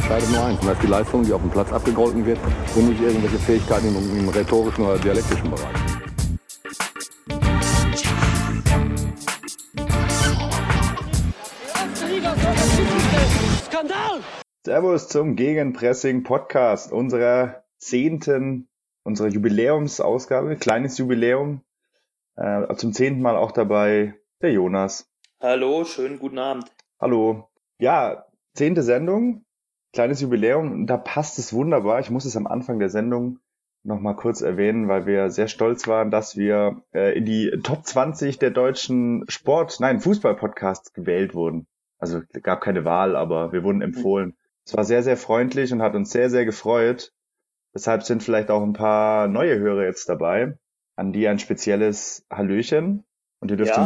entscheidet nur eins, und das ist die Leistung, die auf dem Platz abgegolten wird und nicht irgendwelche Fähigkeiten im rhetorischen oder dialektischen Bereich. Skandal! Servus zum Gegenpressing-Podcast unserer Jubiläumsausgabe, kleines Jubiläum. Zum 10. Mal auch dabei der Jonas. Hallo, schönen guten Abend. Hallo. Ja, 10. Sendung, kleines Jubiläum, und da passt es wunderbar. Ich muss es am Anfang der Sendung nochmal kurz erwähnen, weil wir sehr stolz waren, dass wir in die Top 20 der deutschen Fußball-Podcasts gewählt wurden. Also gab keine Wahl, aber wir wurden empfohlen. Es war sehr, sehr freundlich und hat uns sehr, sehr gefreut. Deshalb sind vielleicht auch ein paar neue Hörer jetzt dabei, an die ein spezielles Hallöchen. Und ihr dürft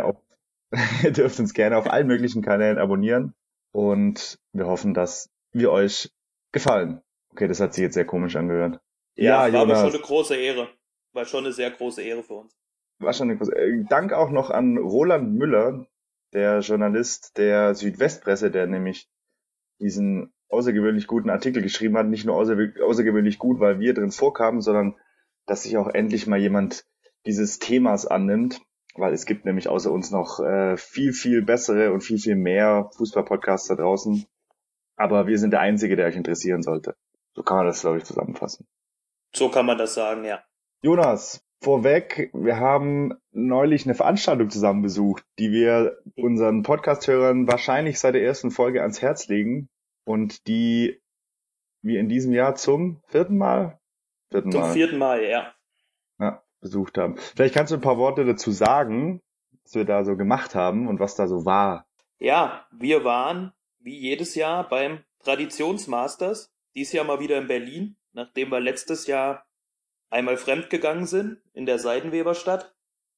ihr dürft uns gerne auf allen möglichen Kanälen abonnieren. Und wir hoffen, dass wir euch gefallen. Okay, das hat sich jetzt sehr komisch angehört. Ja, war Jonas, aber schon eine große Ehre. War schon eine sehr große Ehre für uns. War schon eine große Dank auch noch an Roland Müller, der Journalist der Südwestpresse, der nämlich diesen außergewöhnlich guten Artikel geschrieben hat. Nicht nur außergewöhnlich gut, weil wir drin vorkamen, sondern dass sich auch endlich mal jemand dieses Themas annimmt, weil es gibt nämlich außer uns noch viel, viel bessere und viel, viel mehr Fußball-Podcasts da draußen. Aber wir sind der Einzige, der euch interessieren sollte. So kann man das, glaube ich, zusammenfassen. So kann man das sagen, ja. Jonas, vorweg, wir haben neulich eine Veranstaltung zusammen besucht, die wir unseren Podcast-Hörern wahrscheinlich seit der ersten Folge ans Herz legen und die wir in diesem Jahr zum vierten Mal, ja. besucht haben. Vielleicht kannst du ein paar Worte dazu sagen, was wir da so gemacht haben und was da so war. Ja, wir waren, wie jedes Jahr, beim Traditionsmasters. Dieses Jahr mal wieder in Berlin, nachdem wir letztes Jahr einmal fremdgegangen sind in der Seidenweberstadt.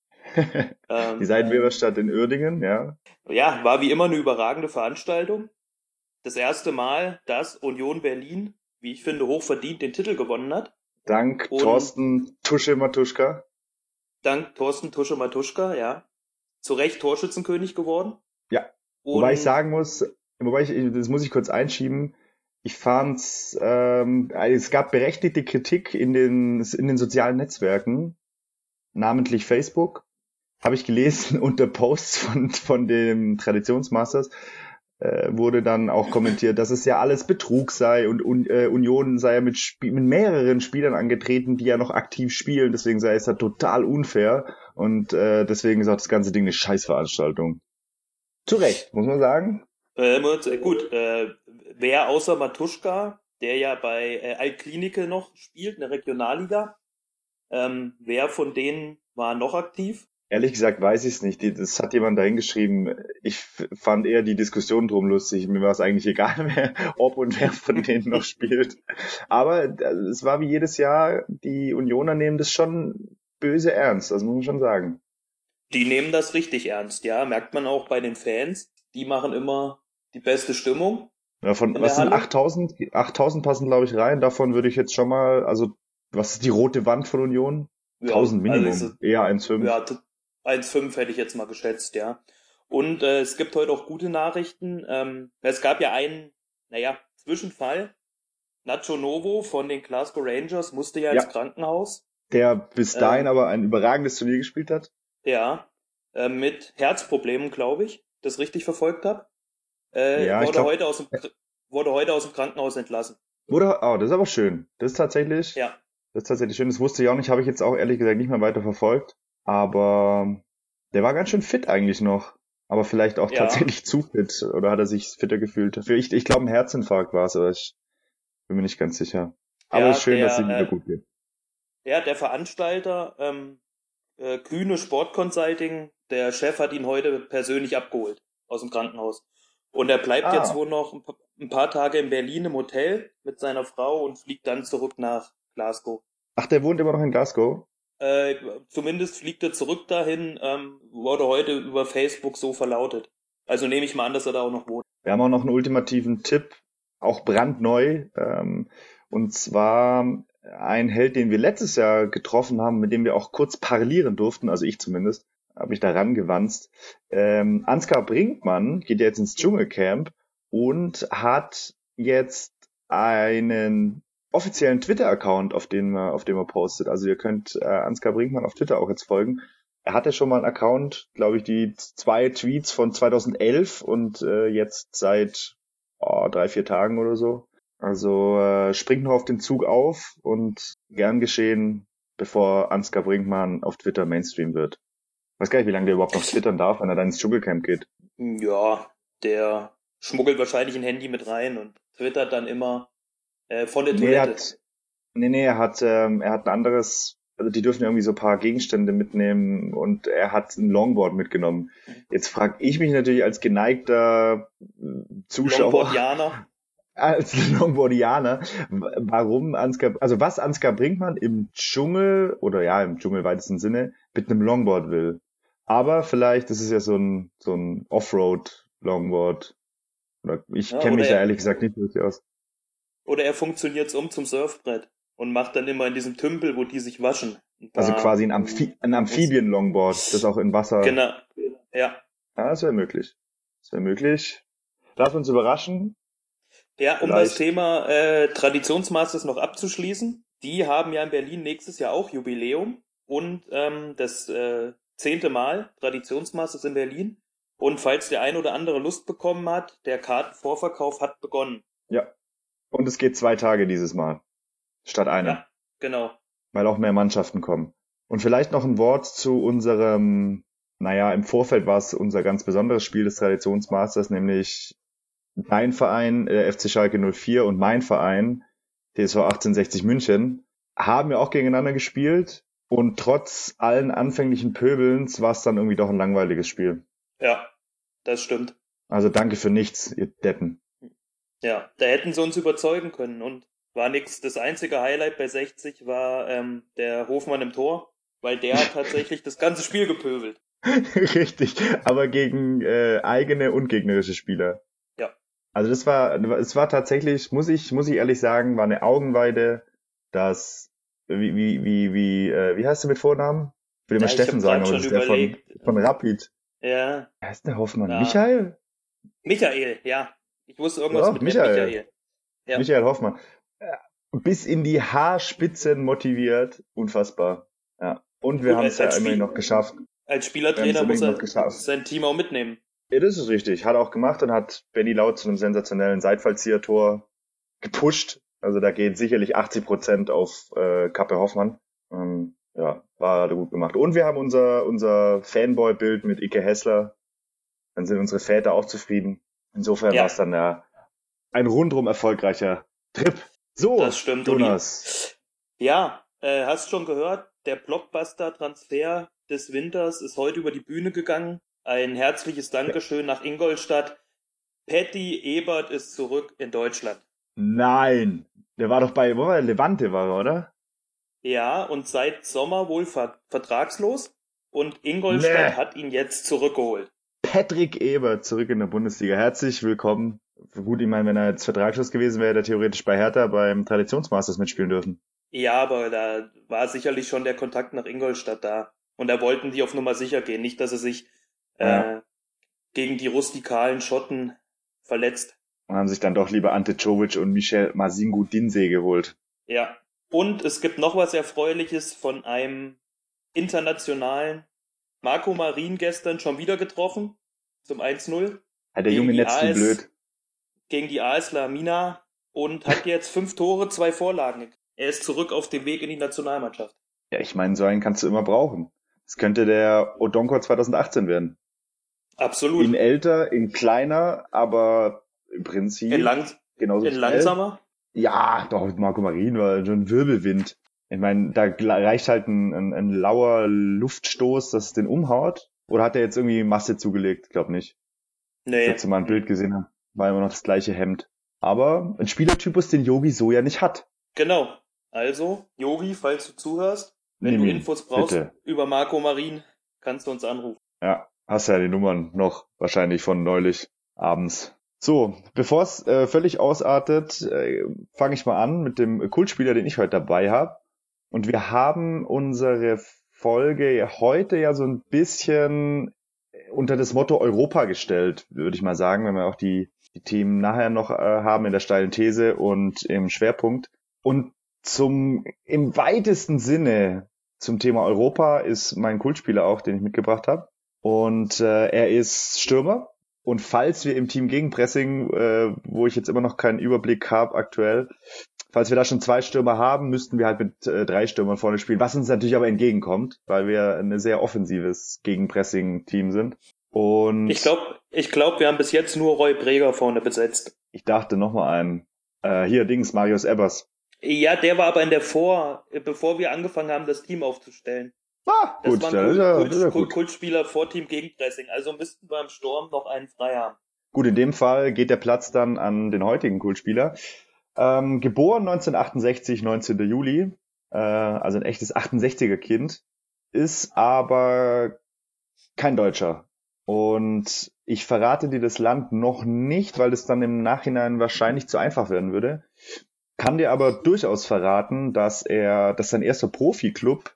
Die Seidenweberstadt in Uerdingen, ja. Ja, war wie immer eine überragende Veranstaltung. Das erste Mal, dass Union Berlin, wie ich finde, hochverdient den Titel gewonnen hat. Dank Thorsten Tusche-Matuschka. Dank Thorsten Tusche-Matuschka, ja. Zu Recht Torschützenkönig geworden. Ja. Wobei ich sagen muss, das muss ich kurz einschieben, ich fand's, es gab berechtigte Kritik in den sozialen Netzwerken, namentlich Facebook, habe ich gelesen, unter Posts von dem Traditionsmasters wurde dann auch kommentiert, dass es ja alles Betrug sei und Union sei ja mit mehreren Spielern angetreten, die ja noch aktiv spielen, deswegen sei es ja total unfair und deswegen ist auch das ganze Ding eine Scheißveranstaltung. Zu Recht, muss man sagen. Gut, wer außer Matuschka, der ja bei Altklinike noch spielt, in der Regionalliga, wer von denen war noch aktiv? Ehrlich gesagt weiß ich es nicht. Das hat jemand da hingeschrieben. Ich fand eher die Diskussion drum lustig. Mir war es eigentlich egal, ob und wer von denen noch spielt. Aber es war wie jedes Jahr, die Unioner nehmen das schon böse ernst, das muss man schon sagen. Die nehmen das richtig ernst, ja. Merkt man auch bei den Fans. Die machen immer die beste Stimmung. Ja, was sind 8.000? 8.000 passen, glaube ich, rein. Davon würde ich jetzt schon mal, also was ist die rote Wand von Union? Ja, 1.000 Minimum, also eher 1,5. Ja, 1,5 hätte ich jetzt mal geschätzt, ja. Und es gibt heute auch gute Nachrichten. Es gab ja einen, Zwischenfall. Nacho Novo von den Glasgow Rangers musste ja ins Krankenhaus. Der bis dahin aber ein überragendes Turnier gespielt hat. Ja, mit Herzproblemen, glaube ich, das richtig verfolgt habe. Wurde heute aus dem Krankenhaus entlassen. Das ist aber schön. Das ist tatsächlich schön. Das wusste ich auch nicht, habe ich jetzt auch ehrlich gesagt nicht mehr weiter verfolgt. Aber der war ganz schön fit eigentlich noch. Aber vielleicht auch tatsächlich zu fit. Oder hat er sich fitter gefühlt? Ich glaube, ein Herzinfarkt war es, aber ich bin mir nicht ganz sicher. Aber es ist schön, dass es ihm wieder gut geht. Ja, der Veranstalter, Kühne Sport Consulting, der Chef hat ihn heute persönlich abgeholt aus dem Krankenhaus. Und er bleibt jetzt wohl noch ein paar Tage in Berlin im Hotel mit seiner Frau und fliegt dann zurück nach Glasgow. Ach, der wohnt immer noch in Glasgow? Zumindest fliegt er zurück dahin, wurde heute über Facebook so verlautet. Also nehme ich mal an, dass er da auch noch wohnt. Wir haben auch noch einen ultimativen Tipp, auch brandneu. Und zwar ein Held, den wir letztes Jahr getroffen haben, mit dem wir auch kurz parlieren durften, also ich zumindest, habe ich da rangewanzt. Ansgar Brinkmann geht jetzt ins Dschungelcamp und hat jetzt einen offiziellen Twitter-Account, auf dem er postet. Also ihr könnt Ansgar Brinkmann auf Twitter auch jetzt folgen. Er hatte schon mal einen Account, glaube ich, die 2 Tweets von 2011 und jetzt seit 3-4 Tagen oder so. Also springt noch auf den Zug auf und gern geschehen, bevor Ansgar Brinkmann auf Twitter Mainstream wird. Ich weiß gar nicht, wie lange der überhaupt noch twittern darf, wenn er dann ins Dschungelcamp geht. Ja, der schmuggelt wahrscheinlich ein Handy mit rein und twittert dann immer von der Toilette. Er hat ein anderes, also die dürfen irgendwie so ein paar Gegenstände mitnehmen und er hat ein Longboard mitgenommen. Jetzt frage ich mich natürlich als geneigter Zuschauer, als Longboardianer, warum was Ansgar Brinkmann im Dschungel, oder ja, im Dschungel im weitesten Sinne, mit einem Longboard will. Aber vielleicht ist es ja so ein Offroad-Longboard. Ich kenne mich da ehrlich gesagt nicht wirklich aus. Oder er funktioniert zum Surfbrett und macht dann immer in diesem Tümpel, wo die sich waschen. Also quasi ein Amphibien-Longboard, das auch in Wasser... Genau, ja. Ja, das wäre möglich. Lass uns überraschen. Ja, um das Thema Traditionsmasters noch abzuschließen. Die haben ja in Berlin nächstes Jahr auch Jubiläum und das 10. Mal Traditionsmasters in Berlin. Und falls der ein oder andere Lust bekommen hat, der Kartenvorverkauf hat begonnen. Ja, und es geht 2 Tage dieses Mal, statt einem. Ja, genau. Weil auch mehr Mannschaften kommen. Und vielleicht noch ein Wort zu unserem, im Vorfeld war es unser ganz besonderes Spiel des Traditionsmasters, nämlich dein Verein, FC Schalke 04 und mein Verein, TSV 1860 München, haben ja auch gegeneinander gespielt und trotz allen anfänglichen Pöbelns war es dann irgendwie doch ein langweiliges Spiel. Ja, das stimmt. Also danke für nichts, ihr Deppen. Ja, da hätten sie uns überzeugen können und war nix. Das einzige Highlight bei 60 war der Hofmann im Tor, weil der hat tatsächlich das ganze Spiel gepöbelt. Richtig, aber gegen eigene und gegnerische Spieler. Ja. Also es war tatsächlich, muss ich ehrlich sagen, war eine Augenweide, dass wie heißt du mit Vornamen? Ich will immer Steffen sagen, aber das ist der von Rapid. Ja. Wer heißt der Hoffmann? Ja. Michael? Michael, ja. Ich wusste irgendwas mit Michael. Ja. Michael Hoffmann. Bis in die Haarspitzen motiviert. Unfassbar. Ja. Und wir haben es ja immerhin noch geschafft. Als Spielertrainer muss er sein Team auch mitnehmen. Ja, das ist richtig. Hat er auch gemacht und hat Benny Laut zu einem sensationellen Seitfallzieher-Tor gepusht. Also da geht sicherlich 80% auf Kappe Hoffmann. Ja, war gut gemacht. Und wir haben unser Fanboy-Bild mit Ike Hessler. Dann sind unsere Väter auch zufrieden. Insofern war es dann ein rundrum erfolgreicher Trip. So, das stimmt, Jonas. Ja, hast schon gehört, der Blockbuster-Transfer des Winters ist heute über die Bühne gegangen. Ein herzliches Dankeschön nach Ingolstadt. Patty Ebert ist zurück in Deutschland. Nein, der war doch bei Levante, oder? Ja, und seit Sommer wohl vertragslos. Und Ingolstadt hat ihn jetzt zurückgeholt. Patrick Ebert zurück in der Bundesliga. Herzlich willkommen. Gut, ich meine, wenn er jetzt vertragslos gewesen wäre, hätte er theoretisch bei Hertha beim Traditionsmasters mitspielen dürfen. Ja, aber da war sicherlich schon der Kontakt nach Ingolstadt da. Und da wollten die auf Nummer sicher gehen. Nicht, dass er sich gegen die rustikalen Schotten verletzt. Und haben sich dann doch lieber Ante Czovic und Michel Mazingu-Dinse geholt. Ja. Und es gibt noch was Erfreuliches von einem internationalen Marco Marin gestern schon wieder getroffen. Zum 1-0. Hat der junge Netz zu blöd. Gegen die AS Lamina und hat jetzt 5 Tore, 2 Vorlagen. Er ist zurück auf dem Weg in die Nationalmannschaft. Ja, ich meine, so einen kannst du immer brauchen. Das könnte der Odonkor 2018 werden. Absolut. In älter, in kleiner, aber im Prinzip genauso in langsamer? Ja, doch, Marco Marin war schon ein Wirbelwind. Ich meine, da reicht halt ein lauer Luftstoß, dass es den umhaut. Oder hat er jetzt irgendwie Masse zugelegt? Ich glaube nicht. Nee. Letztes Mal ein Bild gesehen habe, war immer noch das gleiche Hemd. Aber ein Spielertypus, den Yogi so ja nicht hat. Genau. Also, Yogi, falls du zuhörst, wenn du Infos brauchst über Marco Marin, kannst du uns anrufen. Ja, hast ja die Nummern noch wahrscheinlich von neulich abends. So, bevor es völlig ausartet, fange ich mal an mit dem Kultspieler, den ich heute dabei habe. Und wir haben unsere Folge heute ja so ein bisschen unter das Motto Europa gestellt, würde ich mal sagen, wenn wir auch die Themen nachher noch haben in der steilen These und im Schwerpunkt. Und im weitesten Sinne zum Thema Europa ist mein Kultspieler auch, den ich mitgebracht habe. Und er ist Stürmer. Und falls wir im Team Gegenpressing, wo ich jetzt immer noch keinen Überblick habe aktuell, falls wir da schon 2 Stürmer haben, müssten wir halt mit 3 Stürmern vorne spielen, was uns natürlich aber entgegenkommt, weil wir ein sehr offensives Gegenpressing-Team sind. Und ich glaube, wir haben bis jetzt nur Roy Breger vorne besetzt. Ich dachte noch mal einen. Marius Ebbers. Ja, der war aber bevor wir angefangen haben, das Team aufzustellen. Das war ein Kultspieler vor Team Gegenpressing. Also müssten wir im Sturm noch einen frei haben. Gut, in dem Fall geht der Platz dann an den heutigen Kultspieler. Geboren 1968, 19. Juli. Also ein echtes 68er-Kind. Ist aber kein Deutscher. Und ich verrate dir das Land noch nicht, weil es dann im Nachhinein wahrscheinlich zu einfach werden würde. Kann dir aber durchaus verraten, dass sein erster Profiklub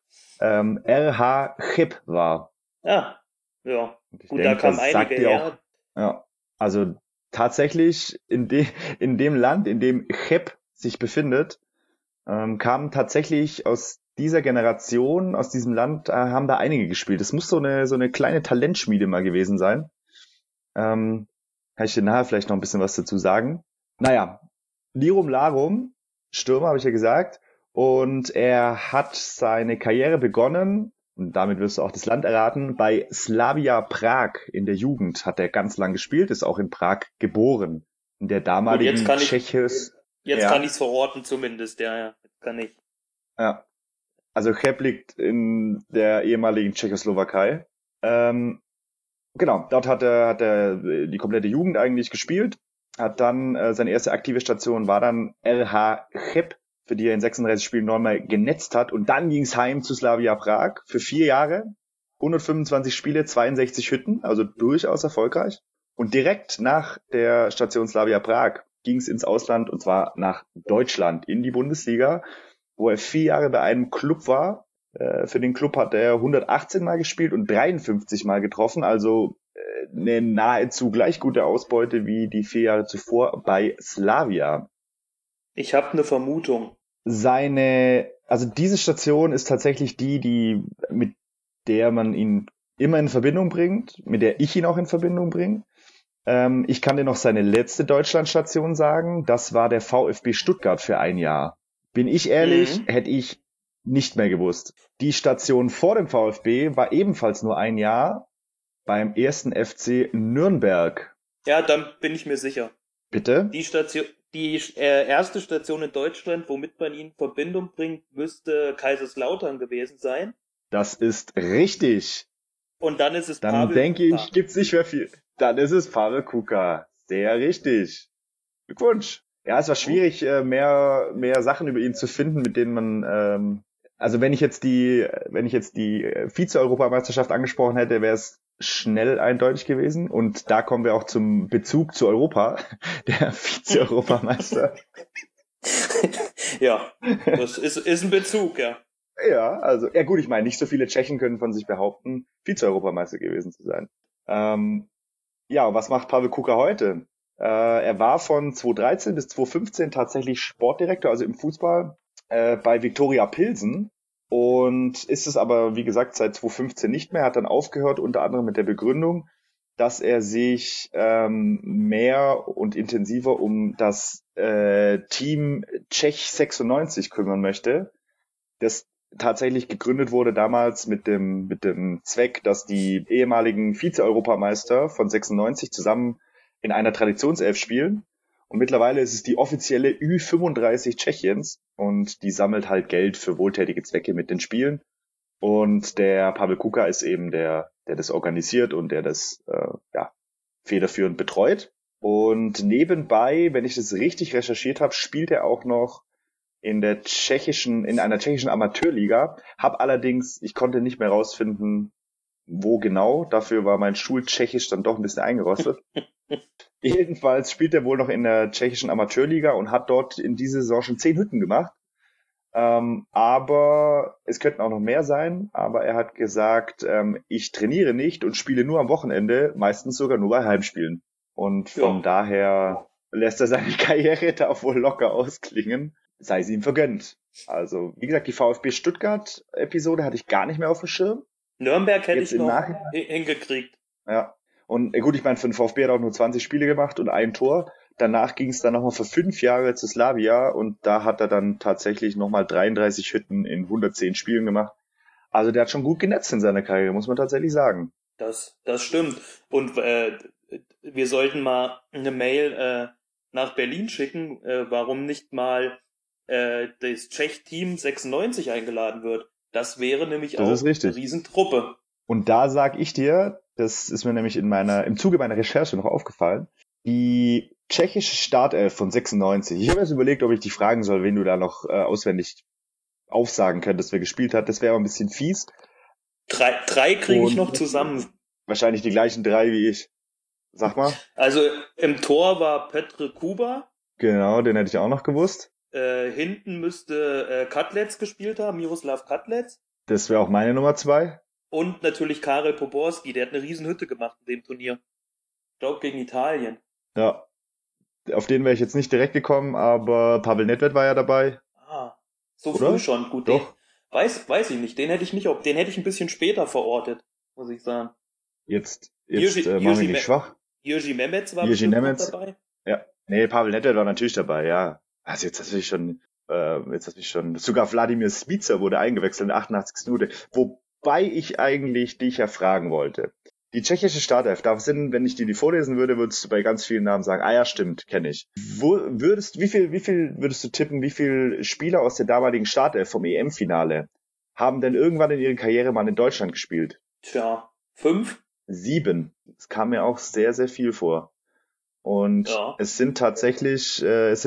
RH Cheb war. Ja. Gut, da kamen einige her. Ja, also tatsächlich in dem Land, in dem Cheb sich befindet, kamen tatsächlich aus dieser Generation, aus diesem Land, haben da einige gespielt. Es muss so eine kleine Talentschmiede mal gewesen sein. Kann ich dir nachher vielleicht noch ein bisschen was dazu sagen. Naja, Lirum Larum, Stürmer habe ich ja gesagt, und er hat seine Karriere begonnen, und damit wirst du auch das Land erraten, bei Slavia Prag in der Jugend hat er ganz lang gespielt, ist auch in Prag geboren. In der damaligen Tschechis. Jetzt kann ich es verorten zumindest, ja, jetzt kann ich. Ja, also Cheb liegt in der ehemaligen Tschechoslowakei. Genau, dort hat er die komplette Jugend eigentlich gespielt, hat dann seine erste aktive Station war dann RH Cheb, für die er in 36 Spielen nochmal genetzt hat, und dann ging es heim zu Slavia Prag für 4 Jahre, 125 Spiele, 62 Hütten, also durchaus erfolgreich. Und direkt nach der Station Slavia Prag ging es ins Ausland, und zwar nach Deutschland, in die Bundesliga, wo er 4 Jahre bei einem Club war. Für den Club hat er 118 Mal gespielt und 53 Mal getroffen, also eine nahezu gleich gute Ausbeute wie die 4 Jahre zuvor bei Slavia. Ich habe eine Vermutung. Also diese Station ist tatsächlich mit der man ihn immer in Verbindung bringt, mit der ich ihn auch in Verbindung bringe. Ich kann dir noch seine letzte Deutschlandstation sagen, das war der VfB Stuttgart für 1 Jahr. Bin ich ehrlich, hätte ich nicht mehr gewusst. Die Station vor dem VfB war ebenfalls nur 1 Jahr beim 1. FC Nürnberg. Ja, dann bin ich mir sicher. Bitte? Die erste Station in Deutschland, womit man ihn in Verbindung bringt, müsste Kaiserslautern gewesen sein. Das ist richtig. Und dann ist es Pavel Kuka. Dann denke ich, gibt's nicht mehr viel. Dann ist es Pavel Kuka. Sehr richtig. Glückwunsch. Ja, es war schwierig, mehr Sachen über ihn zu finden, mit denen man, also wenn ich jetzt die Vize-Europameisterschaft angesprochen hätte, wäre es schnell eindeutig gewesen. Und da kommen wir auch zum Bezug zu Europa, der Vize-Europameister. Ja, das ist ein Bezug, ja. Ja, also, ja gut, ich meine, nicht so viele Tschechen können von sich behaupten, Vize-Europameister gewesen zu sein. Ja, was macht Pavel Kuka heute? Er war von 2013 bis 2015 tatsächlich Sportdirektor, also im Fußball, bei Viktoria Pilsen, und ist es aber, wie gesagt, seit 2015 nicht mehr, hat dann aufgehört, unter anderem mit der Begründung, dass er sich mehr und intensiver um das Team Czech 96 kümmern möchte, das tatsächlich gegründet wurde damals mit dem Zweck, dass die ehemaligen Vize-Europameister von 96 zusammen in einer Traditionself spielen. Und mittlerweile ist es die offizielle Ü35 Tschechiens, und die sammelt halt Geld für wohltätige Zwecke mit den Spielen. Und der Pavel Kuka ist eben der das organisiert und der das federführend betreut. Und nebenbei, wenn ich das richtig recherchiert habe, spielt er auch noch in einer tschechischen Amateurliga. Ich konnte nicht mehr rausfinden, wo genau. Dafür war mein Schultschechisch dann doch ein bisschen eingerostet. Jedenfalls spielt er wohl noch in der tschechischen Amateurliga und hat dort in dieser Saison schon 10 Hütten gemacht. Aber es könnten auch noch mehr sein. Aber er hat gesagt, ich trainiere nicht und spiele nur am Wochenende, meistens sogar nur bei Heimspielen. Und von daher lässt er seine Karriere da wohl locker ausklingen. Sei es ihm vergönnt. Also, wie gesagt, die VfB Stuttgart-Episode hatte ich gar nicht mehr auf dem Schirm. Nürnberg hätte Jetzt ich im noch Nachhinein. hingekriegt. Ja. Und gut, ich meine, für den VfB hat er auch nur 20 Spiele gemacht und ein Tor. Danach ging es dann nochmal für 5 Jahre zu Slavia und da hat er dann tatsächlich nochmal 33 Hütten in 110 Spielen gemacht. Also der hat schon gut genetzt in seiner Karriere, muss man tatsächlich sagen. Das stimmt. Und wir sollten mal eine Mail nach Berlin schicken, warum nicht mal das Czech-Team 96 eingeladen wird. Das wäre nämlich Das ist auch eine richtig. Riesentruppe. Und da sag ich dir, das ist mir nämlich im Zuge meiner Recherche noch aufgefallen, die tschechische Startelf von 96. Ich habe jetzt überlegt, ob ich dich fragen soll, wen du da noch auswendig aufsagen könntest, wer gespielt hat. Das wäre aber ein bisschen fies. Drei kriege ich noch zusammen. Wahrscheinlich die gleichen 3 wie ich. Sag mal. Also im Tor war Petr Kuba. Genau, den hätte ich auch noch gewusst. Hinten müsste Katlec gespielt haben, Miroslav Katlec. Das wäre auch meine Nummer 2. Und natürlich Karel Poborski, der hat eine Riesenhütte gemacht in dem Turnier. Ich glaube gegen Italien. Ja. Auf den wäre ich jetzt nicht direkt gekommen, aber Pavel Nedved war ja dabei. So Oder? früh schon. Gut, Doch. Den weiß ich nicht. Den hätte ich ein bisschen später verortet, muss ich sagen. Jetzt Jiří machen wir nicht schwach. Jiří Nemec war Jiří bestimmt noch Nemec. dabei. Ja. Nee, Pavel Nedved war natürlich dabei, ja. Also jetzt hast du mich schon, sogar Wladimir Smicer wurde eingewechselt in der 88. Minute. Wobei ich eigentlich dich ja fragen wollte. Die tschechische Startelf, wenn ich dir die vorlesen würde, würdest du bei ganz vielen Namen sagen, ja, stimmt, kenne ich. Wie viel würdest du tippen, wie viele Spieler aus der damaligen Startelf vom EM-Finale haben denn irgendwann in ihrer Karriere mal in Deutschland gespielt? Tja, 5? 7. Das kam mir auch sehr, sehr viel vor. Und es sind tatsächlich,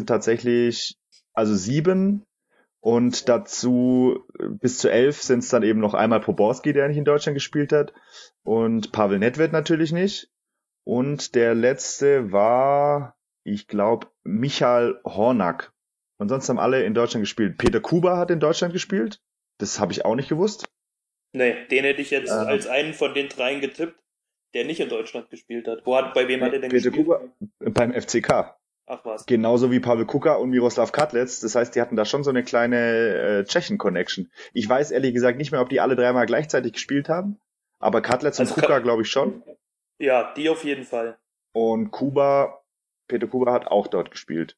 also 7 und dazu bis zu 11 sind es dann eben noch einmal Poborski, der nicht in Deutschland gespielt hat, und Pavel Nedved natürlich nicht. Und der letzte war, ich glaube, Michal Hornak. Und sonst haben alle in Deutschland gespielt. Peter Kuba hat in Deutschland gespielt. Das habe ich auch nicht gewusst. Nee, den hätte ich jetzt als einen von den 3 getippt, der nicht in Deutschland gespielt hat. Bei wem hat er denn Peter gespielt? Kuba beim FCK. Ach was. Genauso wie Pavel Kuka und Miroslav Katlec. Das heißt, die hatten da schon so eine kleine Tschechen-Connection. Ich weiß ehrlich gesagt nicht mehr, ob die alle 3-mal gleichzeitig gespielt haben. Aber Katlec und Kuka glaube ich schon. Ja, die auf jeden Fall. Und Peter Kuba hat auch dort gespielt.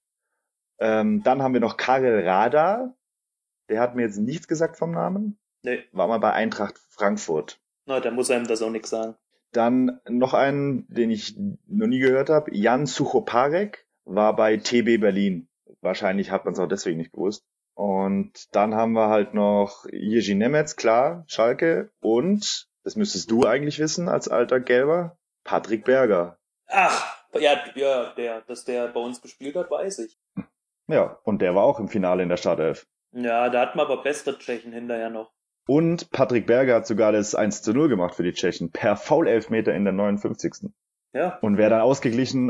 Dann haben wir noch Karel Rada. Der hat mir jetzt nichts gesagt vom Namen. Nee. War mal bei Eintracht Frankfurt. Na, da muss einem das auch nichts sagen. Dann noch einen, den ich noch nie gehört habe. Jan Suchoparek war bei TB Berlin. Wahrscheinlich hat man es auch deswegen nicht gewusst. Und dann haben wir halt noch Jiří Nemec, klar, Schalke. Und, das müsstest du eigentlich wissen als alter Gelber, Patrick Berger. Ach, ja, dass der bei uns gespielt hat, weiß ich. Ja, und der war auch im Finale in der Startelf. Ja, da hatten wir aber bessere Tschechen hinterher noch. Und Patrick Berger hat sogar das 1:0 gemacht für die Tschechen, per Foul-Elfmeter in der 59. Ja. Und wer ausgeglichen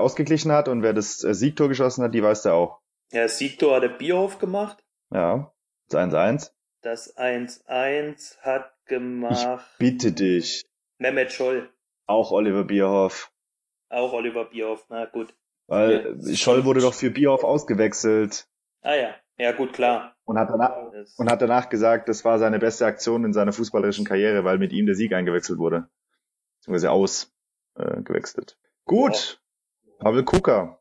hat und wer das Siegtor geschossen hat, die weiß der auch. Ja, das Siegtor hat der Bierhoff gemacht. Ja, das 1:1. Das 1:1 hat gemacht... Ich bitte dich. Mehmet Scholl. Auch Oliver Bierhoff. Auch Oliver Bierhoff, na gut. Weil Scholl wurde doch für Bierhoff ausgewechselt. Ah ja, ja gut, klar. Und hat danach gesagt, das war seine beste Aktion in seiner fußballerischen Karriere, weil mit ihm der Sieg eingewechselt wurde. Beziehungsweise ausgewechselt. Gut. Wow. Pavel Kuka.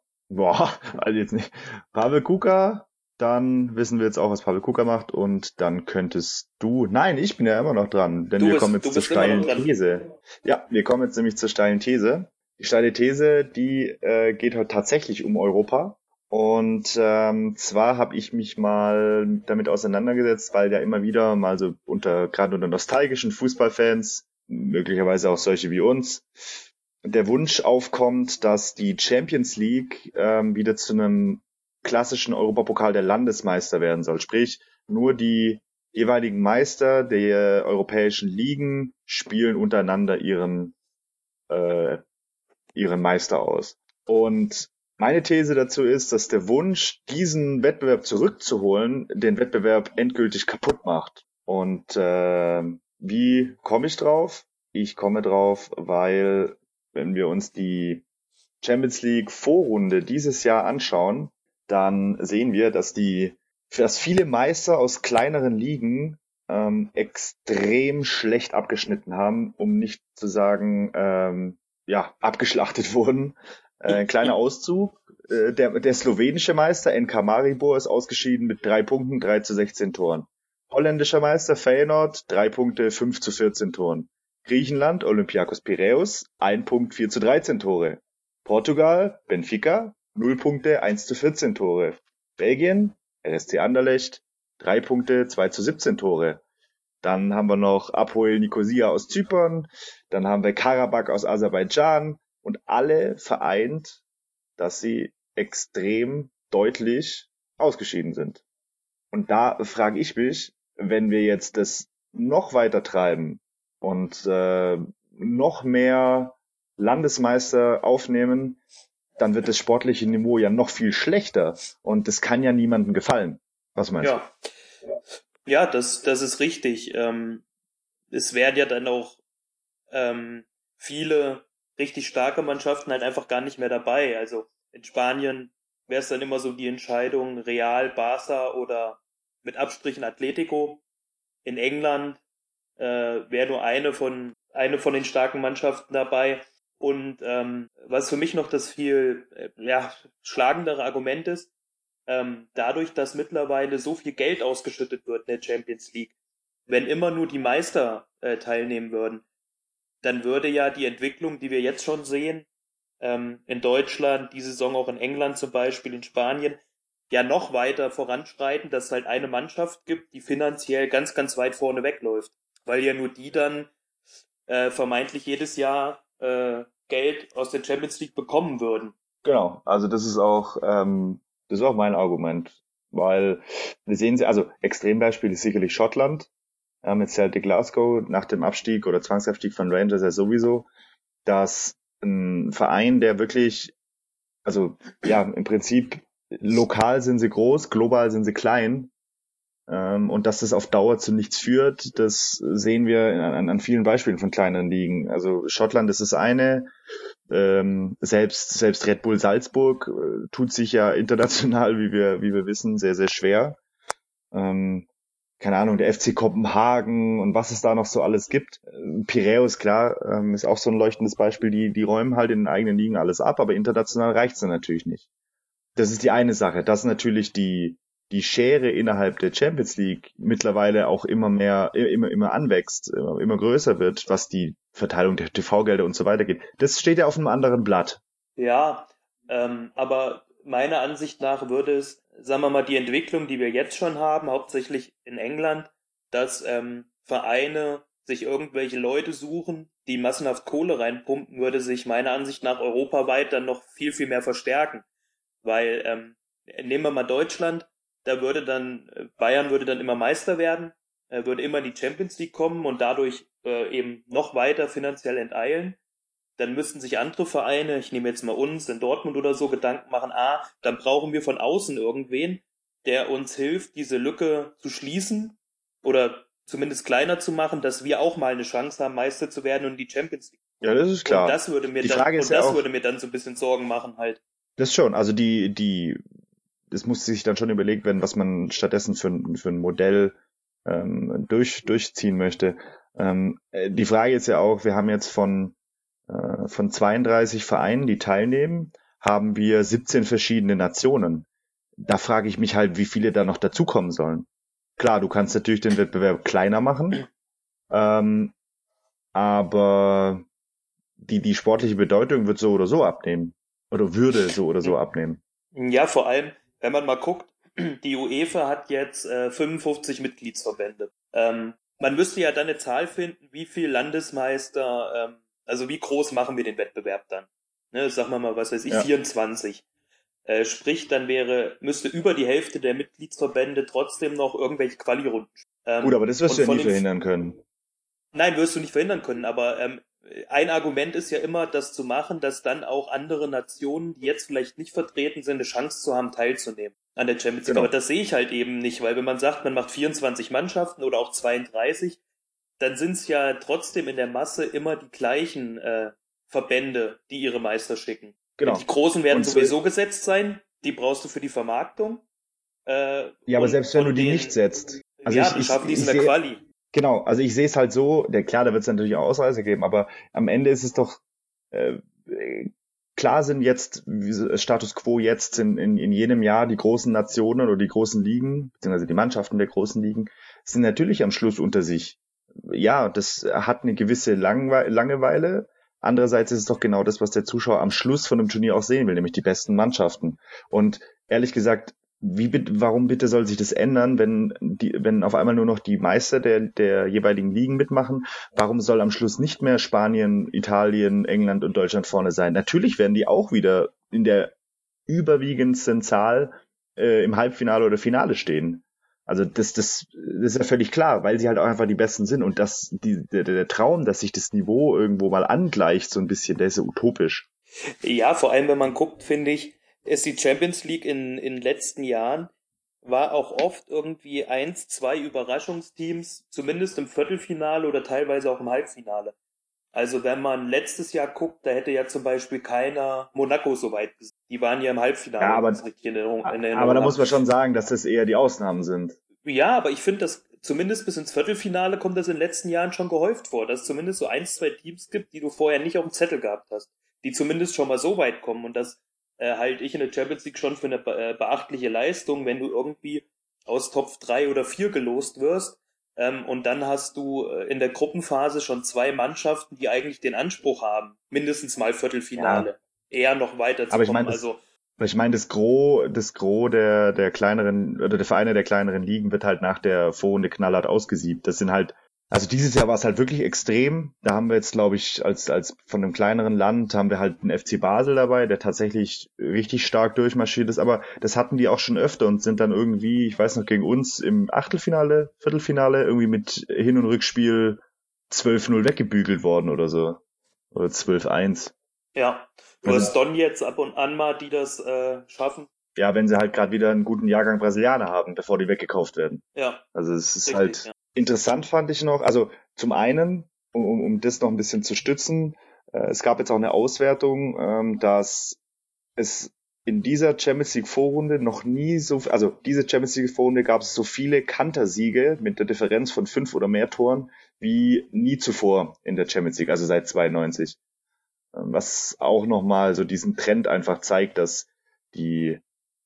Also jetzt nicht. Pavel Kuka, dann wissen wir jetzt auch, was Pavel Kuka macht, und dann könntest du... Nein, ich bin ja immer noch dran, denn wir kommen jetzt zur steilen These. Ja, wir kommen jetzt nämlich zur steilen These. Die steile These, die geht heute tatsächlich um Europa. Und zwar habe ich mich mal damit auseinandergesetzt, weil ja immer wieder mal so gerade unter nostalgischen Fußballfans, möglicherweise auch solche wie uns, der Wunsch aufkommt, dass die Champions League wieder zu einem klassischen Europapokal der Landesmeister werden soll. Sprich, nur die jeweiligen Meister der europäischen Ligen spielen untereinander ihren Meister aus. Und Meine These dazu ist, dass der Wunsch, diesen Wettbewerb zurückzuholen, den Wettbewerb endgültig kaputt macht. Und wie komme ich drauf? Ich komme drauf, weil, wenn wir uns die Champions League Vorrunde dieses Jahr anschauen, dann sehen wir, dass viele Meister aus kleineren Ligen extrem schlecht abgeschnitten haben, um nicht zu sagen, abgeschlachtet wurden. Kleiner Auszug. Der slowenische Meister NK Maribor ist ausgeschieden mit 3 Punkten, 3-16 Toren. Holländischer Meister Feyenoord, 3 Punkte, 5-14 Toren. Griechenland, Olympiakos Piräus, 1 Punkt, 4-13 Tore. Portugal, Benfica, 0 Punkte, 1-14 Tore. Belgien, RSC Anderlecht, 3 Punkte, 2-17 Tore. Dann haben wir noch Apoel Nicosia aus Zypern, dann haben wir Karabakh aus Aserbaidschan und alle vereint, dass sie extrem deutlich ausgeschieden sind. Und da frage ich mich, wenn wir jetzt das noch weiter treiben und noch mehr Landesmeister aufnehmen, dann wird das sportliche Niveau ja noch viel schlechter und das kann ja niemandem gefallen. Was meinst du? Ja, das ist richtig. Es werden ja dann auch viele richtig starke Mannschaften halt einfach gar nicht mehr dabei. Also in Spanien wäre es dann immer so die Entscheidung Real, Barça oder mit Abstrichen Atletico. In England wäre nur eine von den starken Mannschaften dabei. Und was für mich noch das viel schlagendere Argument ist, dadurch, dass mittlerweile so viel Geld ausgeschüttet wird in der Champions League, wenn immer nur die Meister teilnehmen würden, dann würde ja die Entwicklung, die wir jetzt schon sehen, in Deutschland, die Saison auch in England zum Beispiel, in Spanien, ja noch weiter voranschreiten, dass es halt eine Mannschaft gibt, die finanziell ganz, ganz weit vorne wegläuft. Weil ja nur die dann vermeintlich jedes Jahr Geld aus der Champions League bekommen würden. Genau, also das ist auch mein Argument, weil wir sehen sie, also Extrembeispiel ist sicherlich Schottland, mit Celtic Glasgow nach dem Abstieg oder Zwangsabstieg von Rangers ja sowieso, dass ein Verein, der wirklich, also ja, im Prinzip lokal sind sie groß, global sind sie klein, und dass das auf Dauer zu nichts führt, das sehen wir an vielen Beispielen von kleineren Ligen. Also Schottland ist das eine, selbst Red Bull Salzburg tut sich ja international, wie wir wissen, sehr, sehr schwer. Keine Ahnung, der FC Kopenhagen und was es da noch so alles gibt. Piräus, klar, ist auch so ein leuchtendes Beispiel, die räumen halt in den eigenen Ligen alles ab, aber international reicht's dann natürlich nicht. Das ist die eine Sache, dass natürlich die Schere innerhalb der Champions League mittlerweile auch immer anwächst, immer größer wird, was die Verteilung der TV-Gelder und so weiter geht. Das steht ja auf einem anderen Blatt. Ja, aber meiner Ansicht nach würde es, sagen wir mal, die Entwicklung, die wir jetzt schon haben, hauptsächlich in England, dass Vereine sich irgendwelche Leute suchen, die massenhaft Kohle reinpumpen, würde sich meiner Ansicht nach europaweit dann noch viel, viel mehr verstärken. Weil, nehmen wir mal Deutschland, da würde dann, Bayern würde dann immer Meister werden, würde immer in die Champions League kommen und dadurch eben noch weiter finanziell enteilen. Dann müssten sich andere Vereine, ich nehme jetzt mal uns, in Dortmund oder so, Gedanken machen, dann brauchen wir von außen irgendwen, der uns hilft, diese Lücke zu schließen oder zumindest kleiner zu machen, dass wir auch mal eine Chance haben, Meister zu werden und in die Champions League. Ja, das ist klar. Und das würde mir dann so ein bisschen Sorgen machen halt. Das schon, also das muss sich dann schon überlegt werden, was man stattdessen für ein Modell durchziehen möchte. Die Frage ist ja auch, wir haben jetzt von 32 Vereinen, die teilnehmen, haben wir 17 verschiedene Nationen. Da frage ich mich halt, wie viele da noch dazukommen sollen. Klar, du kannst natürlich den Wettbewerb kleiner machen, aber die sportliche Bedeutung wird so oder so abnehmen. Oder würde so oder so abnehmen. Ja, vor allem, wenn man mal guckt, die UEFA hat jetzt 55 Mitgliedsverbände. Man müsste ja dann eine Zahl finden, wie viel Landesmeister, also wie groß machen wir den Wettbewerb dann? Ne, sagen wir mal, was weiß ich, 24. Sprich, dann müsste über die Hälfte der Mitgliedsverbände trotzdem noch irgendwelche Quali-Runden. Gut, aber das wirst du ja nie verhindern können. Nein, wirst du nicht verhindern können, aber ein Argument ist ja immer, das zu machen, dass dann auch andere Nationen, die jetzt vielleicht nicht vertreten sind, eine Chance zu haben, teilzunehmen an der Champions League. Genau. Aber das sehe ich halt eben nicht, weil wenn man sagt, man macht 24 Mannschaften oder auch 32, dann sind es ja trotzdem in der Masse immer die gleichen Verbände, die ihre Meister schicken. Genau. Die Großen werden Und sowieso gesetzt sein, die brauchst du für die Vermarktung. Ja, aber selbst wenn du die nicht setzt. Also ja, die schaffen die in der Quali. Genau, also ich sehe es halt so, klar, da wird es natürlich auch Ausreißer geben, aber am Ende ist es doch, klar sind jetzt, Status Quo jetzt in jenem Jahr die großen Nationen oder die großen Ligen, beziehungsweise die Mannschaften der großen Ligen, sind natürlich am Schluss unter sich. Ja, das hat eine gewisse Langeweile. Andererseits ist es doch genau das, was der Zuschauer am Schluss von dem Turnier auch sehen will, nämlich die besten Mannschaften. Und ehrlich gesagt, warum bitte soll sich das ändern, wenn auf einmal nur noch die Meister der jeweiligen Ligen mitmachen? Warum soll am Schluss nicht mehr Spanien, Italien, England und Deutschland vorne sein? Natürlich werden die auch wieder in der überwiegendsten Zahl im Halbfinale oder Finale stehen. Also das ist ja völlig klar, weil sie halt auch einfach die Besten sind. Und der Traum, dass sich das Niveau irgendwo mal angleicht, so ein bisschen, der ist ja utopisch. Ja, vor allem, wenn man guckt, finde ich, ist die Champions League in letzten Jahren war auch oft irgendwie 1, 2 Überraschungsteams, zumindest im Viertelfinale oder teilweise auch im Halbfinale. Also wenn man letztes Jahr guckt, da hätte ja zum Beispiel keiner Monaco so weit gesehen. Die waren ja im Halbfinale. Ja, aber da muss man schon sagen, dass das eher die Ausnahmen sind. Ja, aber ich finde, dass zumindest bis ins Viertelfinale kommt das in den letzten Jahren schon gehäuft vor, dass es zumindest so 1, 2 Teams gibt, die du vorher nicht auf dem Zettel gehabt hast, die zumindest schon mal so weit kommen. Und das halte ich in der Champions League schon für eine beachtliche Leistung, wenn du irgendwie aus Top 3 oder 4 gelost wirst. Und dann hast du in der Gruppenphase schon 2 Mannschaften, die eigentlich den Anspruch haben, mindestens mal Viertelfinale, eher noch weiter zu kommen. Ich meine, das Gros der kleineren oder der Vereine der kleineren Ligen wird halt nach der Vorrunde knallhart ausgesiebt. Das sind halt, also dieses Jahr war es halt wirklich extrem. Da haben wir jetzt, glaube ich, als von einem kleineren Land haben wir halt einen FC Basel dabei, der tatsächlich richtig stark durchmarschiert ist. Aber das hatten die auch schon öfter und sind dann irgendwie, ich weiß noch, gegen uns im Achtelfinale, Viertelfinale irgendwie mit Hin- und Rückspiel 12-0 weggebügelt worden oder so. Oder 12-1. Ja, du hast Don jetzt ab und an mal, die das schaffen. Ja, wenn sie halt gerade wieder einen guten Jahrgang Brasilianer haben, bevor die weggekauft werden. Ja. Also es ist richtig, halt interessant, fand ich noch. Also zum einen, um das noch ein bisschen zu stützen, es gab jetzt auch eine Auswertung, dass es in dieser Champions League Vorrunde noch nie diese Champions League Vorrunde gab es so viele Kantersiege mit der Differenz von 5 oder mehr Toren wie nie zuvor in der Champions League, also seit 92. Was auch nochmal so diesen Trend einfach zeigt, dass die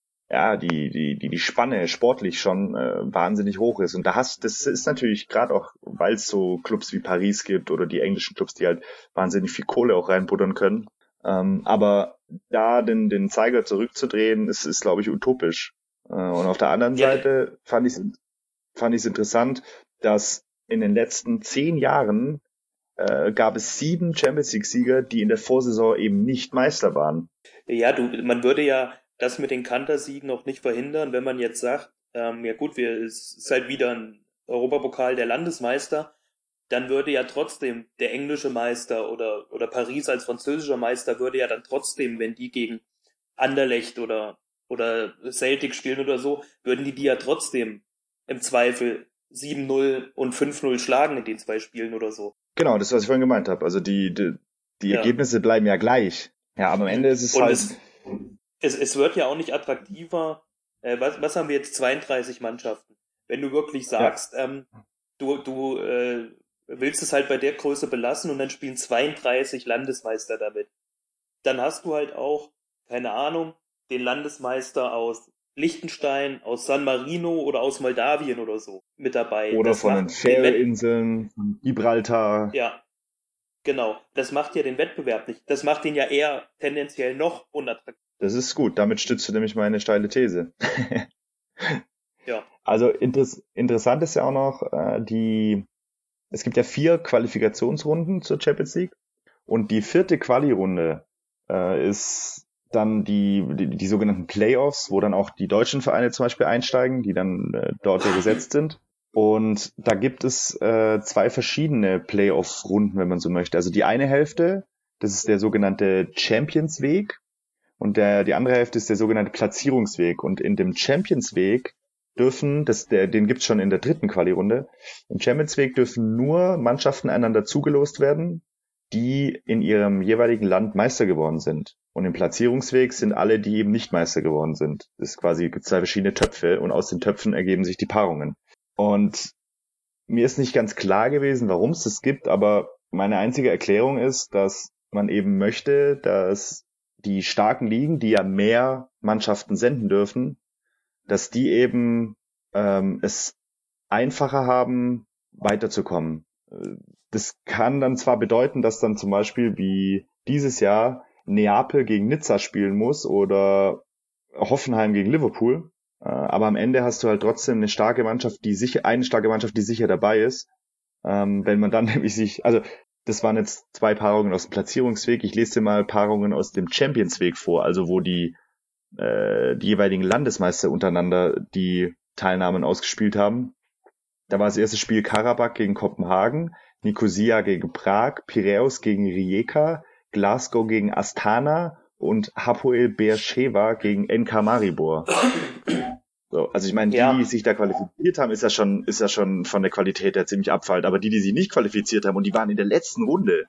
Spanne sportlich schon wahnsinnig hoch ist. Und das ist natürlich gerade auch, weil es so Clubs wie Paris gibt oder die englischen Clubs, die halt wahnsinnig viel Kohle auch reinbuttern können. Aber da den Zeiger zurückzudrehen, ist glaube ich, utopisch. Und auf der anderen Seite fand ich es interessant, dass in den letzten 10 Jahren gab es 7 Champions League-Sieger, die in der Vorsaison eben nicht Meister waren. Ja, man würde ja das mit den Kantersiegen auch nicht verhindern, wenn man jetzt sagt, ja gut, es ist halt wieder ein Europapokal der Landesmeister, dann würde ja trotzdem der englische Meister oder Paris als französischer Meister würde ja dann trotzdem, wenn die gegen Anderlecht oder Celtic spielen oder so, würden die ja trotzdem im Zweifel 7-0 und 5-0 schlagen in den 2 Spielen oder so. Genau, das, was ich vorhin gemeint habe. Also die Ergebnisse bleiben ja gleich. Ja, aber am Ende ist es und halt... Es wird ja auch nicht attraktiver. Was haben wir jetzt? 32 Mannschaften. Wenn du wirklich sagst, du willst es halt bei der Größe belassen und dann spielen 32 Landesmeister damit. Dann hast du halt auch, keine Ahnung, den Landesmeister aus Liechtenstein, aus San Marino oder aus Moldawien oder so mit dabei. Oder von den Färöerinseln, von Gibraltar. Ja, genau. Das macht ja den Wettbewerb nicht. Das macht ihn ja eher tendenziell noch unattraktiv. Das ist gut. Damit stützt du nämlich meine steile These. Ja. Also interessant ist ja auch noch, es gibt ja 4 Qualifikationsrunden zur Champions League und die 4. Quali-Runde ist dann die sogenannten Playoffs, wo dann auch die deutschen Vereine zum Beispiel einsteigen, die dann dort ja gesetzt sind. Und da gibt es 2 verschiedene Playoff-Runden, wenn man so möchte. Also die eine Hälfte, das ist der sogenannte Champions-Weg und die andere Hälfte ist der sogenannte Platzierungsweg. Und in dem Champions-Weg den gibt's schon in der 3. Quali-Runde, im Champions-Weg dürfen nur Mannschaften einander zugelost werden, die in ihrem jeweiligen Land Meister geworden sind. Und im Platzierungsweg sind alle, die eben nicht Meister geworden sind. Das ist quasi, gibt 2 verschiedene Töpfe und aus den Töpfen ergeben sich die Paarungen. Und mir ist nicht ganz klar gewesen, warum es das gibt, aber meine einzige Erklärung ist, dass man eben möchte, dass die starken Ligen, die ja mehr Mannschaften senden dürfen, dass die eben es einfacher haben, weiterzukommen. Das kann dann zwar bedeuten, dass dann zum Beispiel wie dieses Jahr Neapel gegen Nizza spielen muss oder Hoffenheim gegen Liverpool, aber am Ende hast du halt trotzdem eine starke Mannschaft, die sicher dabei ist. Wenn man dann nämlich also das waren jetzt 2 Paarungen aus dem Platzierungsweg. Ich lese dir mal Paarungen aus dem Champions-Weg vor, also wo die jeweiligen Landesmeister untereinander die Teilnahmen ausgespielt haben. Da war das erste Spiel Karabakh gegen Kopenhagen, Nicosia gegen Prag, Piräus gegen Rijeka, Glasgow gegen Astana und Hapoel Beersheva gegen NK Maribor. So, also ich meine, die sich da qualifiziert haben, ist ja schon von der Qualität her ziemlich abfallend. Aber die sich nicht qualifiziert haben und die waren in der letzten Runde.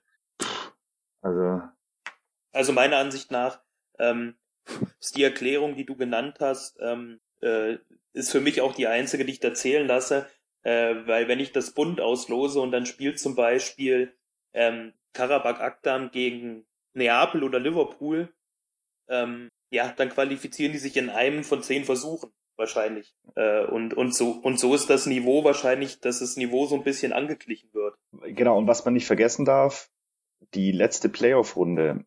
Also meiner Ansicht nach ist die Erklärung, die du genannt hast, ist für mich auch die einzige, die ich da zählen lasse. Weil wenn ich das Bund auslose und dann spielt zum Beispiel Karabakh Akdam gegen Neapel oder Liverpool, dann qualifizieren die sich in einem von 10 Versuchen wahrscheinlich. Und so ist das Niveau wahrscheinlich, dass das Niveau so ein bisschen angeglichen wird. Genau, und was man nicht vergessen darf, die letzte Playoff-Runde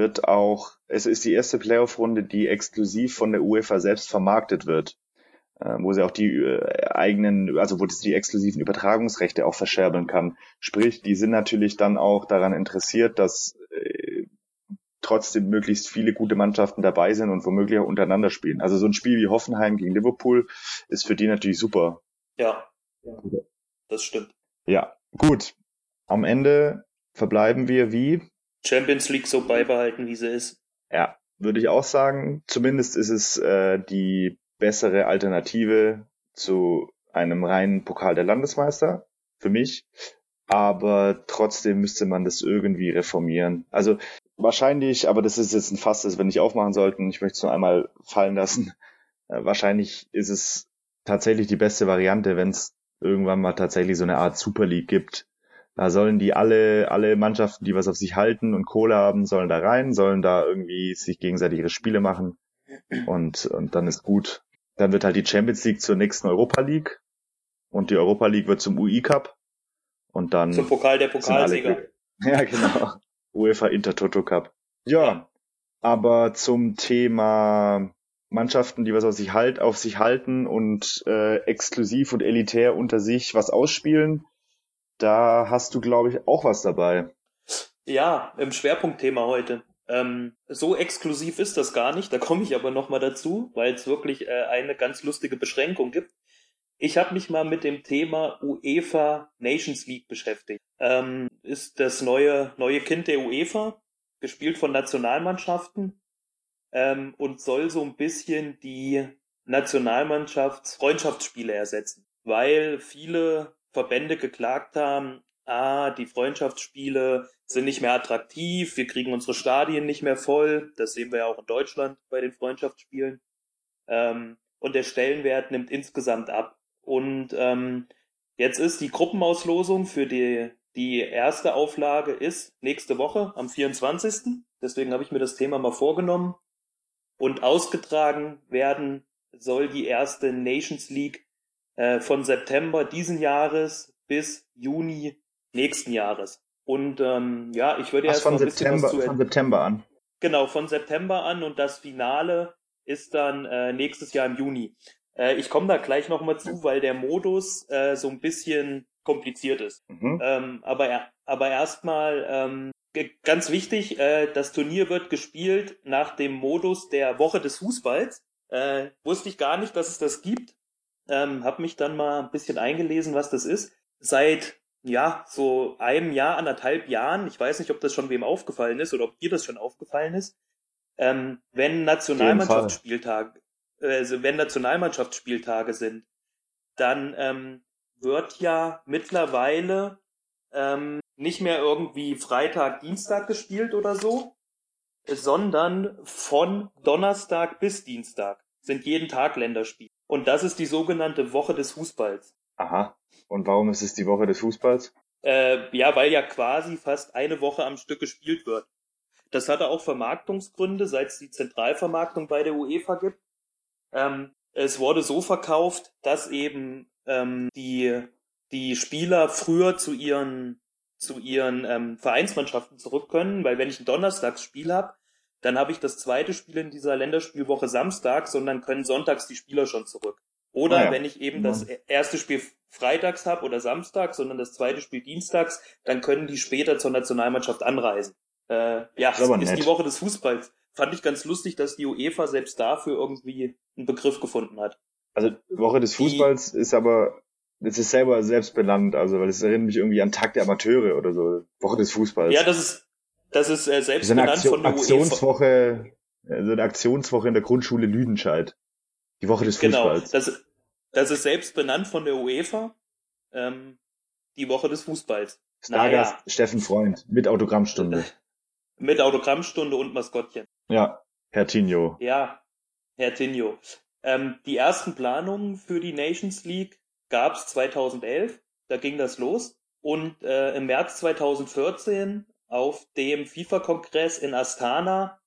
es ist die erste Playoff-Runde, die exklusiv von der UEFA selbst vermarktet wird, wo sie auch die wo das die exklusiven Übertragungsrechte auch verscherbeln kann. Sprich, die sind natürlich dann auch daran interessiert, dass trotzdem möglichst viele gute Mannschaften dabei sind und womöglich auch untereinander spielen. Also so ein Spiel wie Hoffenheim gegen Liverpool ist für die natürlich super. Ja, das stimmt. Ja, gut. Am Ende verbleiben wir wie? Champions League so beibehalten, wie sie ist. Ja, würde ich auch sagen. Zumindest ist es die bessere Alternative zu einem reinen Pokal der Landesmeister, für mich. Aber trotzdem müsste man das irgendwie reformieren. Also wahrscheinlich, aber das ist jetzt ein Fass, das wir nicht aufmachen sollten. Ich möchte es nur einmal fallen lassen. Wahrscheinlich ist es tatsächlich die beste Variante, wenn es irgendwann mal tatsächlich so eine Art Super League gibt. Da sollen die alle Mannschaften, die was auf sich halten und Kohle haben, sollen da rein, sollen da irgendwie sich gegenseitig ihre Spiele machen. Und dann ist gut. Dann wird halt die Champions League zur nächsten Europa League und die Europa League wird zum UI Cup und dann zum Pokal der Pokalsieger. Ja, genau. UEFA Intertoto Cup. Ja, aber zum Thema Mannschaften, die was auf sich halten und exklusiv und elitär unter sich was ausspielen, da hast du, glaube ich, auch was dabei. Ja, im Schwerpunktthema heute. So exklusiv ist das gar nicht, da komme ich aber nochmal dazu, weil es wirklich eine ganz lustige Beschränkung gibt. Ich habe mich mal mit dem Thema UEFA Nations League beschäftigt. Ist das neue Kind der UEFA, gespielt von Nationalmannschaften und soll so ein bisschen die Nationalmannschafts-Freundschaftsspiele ersetzen, weil viele Verbände geklagt haben, die Freundschaftsspiele sind nicht mehr attraktiv, wir kriegen unsere Stadien nicht mehr voll, das sehen wir ja auch in Deutschland bei den Freundschaftsspielen, und der Stellenwert nimmt insgesamt ab. Und jetzt ist die Gruppenauslosung für die erste Auflage ist nächste Woche am 24. Deswegen habe ich mir das Thema mal vorgenommen. Und ausgetragen werden soll die erste Nations League von September diesen Jahres bis Juni nächsten Jahres. Und ich würde erst mal ein bisschen was zu von September an. Genau, von September an, und das Finale ist dann nächstes Jahr im Juni. Ich komme da gleich nochmal zu, weil der Modus so ein bisschen kompliziert ist. Aber erstmal ganz wichtig, das Turnier wird gespielt nach dem Modus der Woche des Fußballs. Wusste ich gar nicht, dass es das gibt. habe mich dann mal ein bisschen eingelesen, was das ist. Seit so einem Jahr, 1,5 Jahren, ich weiß nicht, ob das schon wem aufgefallen ist oder ob dir das schon aufgefallen ist, wenn Nationalmannschaftsspieltage sind, dann wird ja mittlerweile nicht mehr irgendwie Freitag, Dienstag gespielt oder so, sondern von Donnerstag bis Dienstag sind jeden Tag Länderspiele. Und das ist die sogenannte Woche des Fußballs. Aha. Und warum ist es die Woche des Fußballs? Weil ja quasi fast eine Woche am Stück gespielt wird. Das hatte auch Vermarktungsgründe, seit es die Zentralvermarktung bei der UEFA gibt. Es wurde so verkauft, dass eben die Spieler früher zu ihren Vereinsmannschaften zurück können, weil wenn ich ein Donnerstagsspiel habe, dann habe ich das zweite Spiel in dieser Länderspielwoche samstags und dann können sonntags die Spieler schon zurück. Oder wenn ich eben das erste Spiel freitags habe oder samstags, sondern das zweite Spiel dienstags, dann können die später zur Nationalmannschaft anreisen. Das ist die Woche des Fußballs. Fand ich ganz lustig, dass die UEFA selbst dafür irgendwie einen Begriff gefunden hat. Also Woche des Fußballs ist aber, das ist selber selbst benannt, also weil es erinnert mich irgendwie an Tag der Amateure oder so. Woche des Fußballs. Ja, das ist selbst benannt von der Aktionswoche, also eine Aktionswoche in der Grundschule Lüdenscheid. Die Woche des Fußballs. Genau, das ist selbst benannt von der UEFA. Die Woche des Fußballs. Stargast Steffen Freund mit Autogrammstunde. Mit Autogrammstunde und Maskottchen. Ja, Herr Tinho. Ja, Herr Tinho. Die ersten Planungen für die Nations League gab's 2011. Da ging das los. Und im März 2014 auf dem FIFA-Kongress in Astana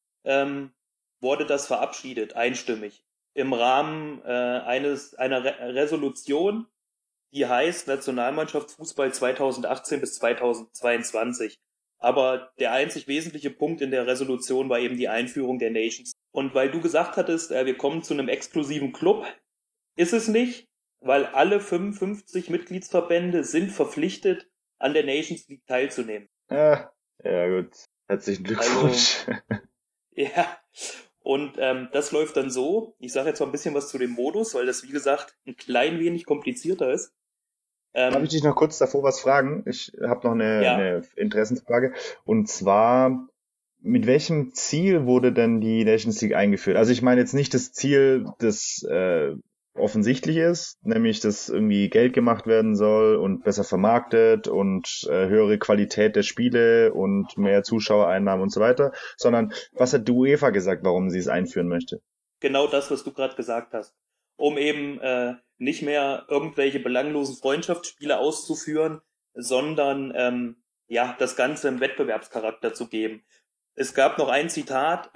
wurde das verabschiedet, einstimmig. Im Rahmen einer Resolution, die heißt Nationalmannschaftsfußball 2018 bis 2022. Aber der einzig wesentliche Punkt in der Resolution war eben die Einführung der Nations. Und weil du gesagt hattest, wir kommen zu einem exklusiven Club, ist es nicht, weil alle 55 Mitgliedsverbände sind verpflichtet, an der Nations League teilzunehmen. Ja gut. Herzlichen Glückwunsch. Also, und das läuft dann so, ich sage jetzt mal ein bisschen was zu dem Modus, weil das, wie gesagt, ein klein wenig komplizierter ist. Darf ich dich noch kurz davor was fragen? Ich habe noch eine Interessensfrage. Und zwar, mit welchem Ziel wurde denn die Nations League eingeführt? Also ich meine jetzt nicht das Ziel, das offensichtlich ist, nämlich dass irgendwie Geld gemacht werden soll und besser vermarktet und höhere Qualität der Spiele und mehr Zuschauereinnahmen und so weiter, sondern was hat die UEFA gesagt, warum sie es einführen möchte? Genau das, was du gerade gesagt hast. Um eben nicht mehr irgendwelche belanglosen Freundschaftsspiele auszuführen, sondern das Ganze im Wettbewerbscharakter zu geben. Es gab noch ein Zitat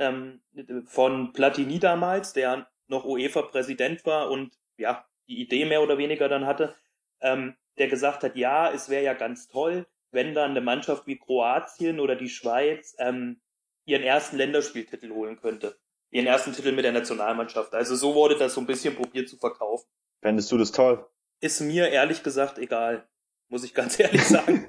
von Platini damals, der noch UEFA-Präsident war und die Idee mehr oder weniger dann hatte, der gesagt hat, es wäre ja ganz toll, wenn dann eine Mannschaft wie Kroatien oder die Schweiz ihren ersten Länderspieltitel holen könnte. Ihren ersten Titel mit der Nationalmannschaft. Also so wurde das so ein bisschen probiert zu verkaufen. Fändest du das toll? Ist mir ehrlich gesagt egal. Muss ich ganz ehrlich sagen.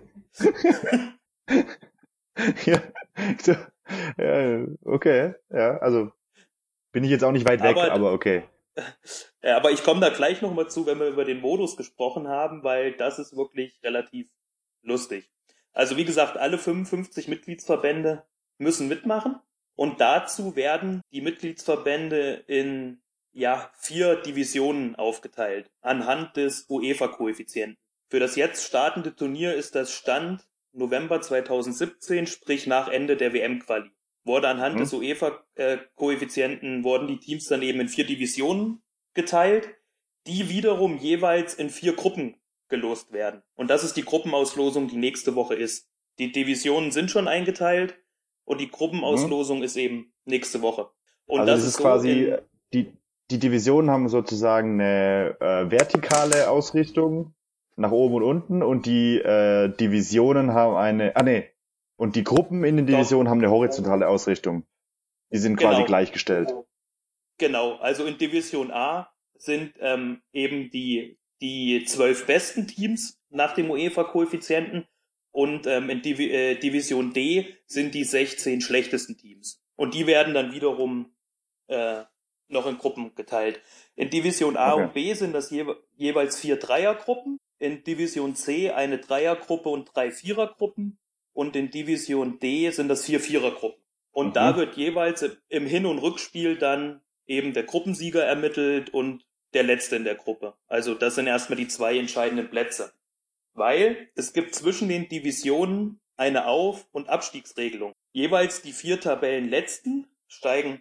Okay. Ja, also bin ich jetzt auch nicht weit weg, aber okay. Aber ich komme da gleich nochmal zu, wenn wir über den Modus gesprochen haben, weil das ist wirklich relativ lustig. Also wie gesagt, alle 55 Mitgliedsverbände müssen mitmachen. Und dazu werden die Mitgliedsverbände in 4 Divisionen aufgeteilt, anhand des UEFA-Koeffizienten. Für das jetzt startende Turnier ist das Stand November 2017, sprich nach Ende der WM-Quali. Wurde anhand des UEFA-Koeffizienten wurden die Teams dann eben in 4 Divisionen geteilt, die wiederum jeweils in 4 Gruppen gelost werden. Und das ist die Gruppenauslosung, die nächste Woche ist. Die Divisionen sind schon eingeteilt und die Gruppenauslosung ist eben nächste Woche. Und also das ist so quasi, die Divisionen haben sozusagen eine vertikale Ausrichtung nach oben und unten und die Divisionen haben und die Gruppen in den Divisionen haben eine horizontale Ausrichtung. Die sind quasi gleichgestellt. Genau, also in Division A sind eben die 12 besten Teams nach dem UEFA-Koeffizienten und in Division D sind die 16 schlechtesten Teams. Und die werden dann wiederum noch in Gruppen geteilt. In Division A und B sind das jeweils 4 Dreiergruppen. In Division C eine Dreiergruppe und 3 Vierergruppen. Und in Division D sind das 4 Vierergruppen. Und da wird jeweils im Hin- und Rückspiel dann eben der Gruppensieger ermittelt und der Letzte in der Gruppe. Also das sind erstmal die 2 entscheidenden Plätze. Weil es gibt zwischen den Divisionen eine Auf- und Abstiegsregelung. Jeweils die 4 Tabellenletzten steigen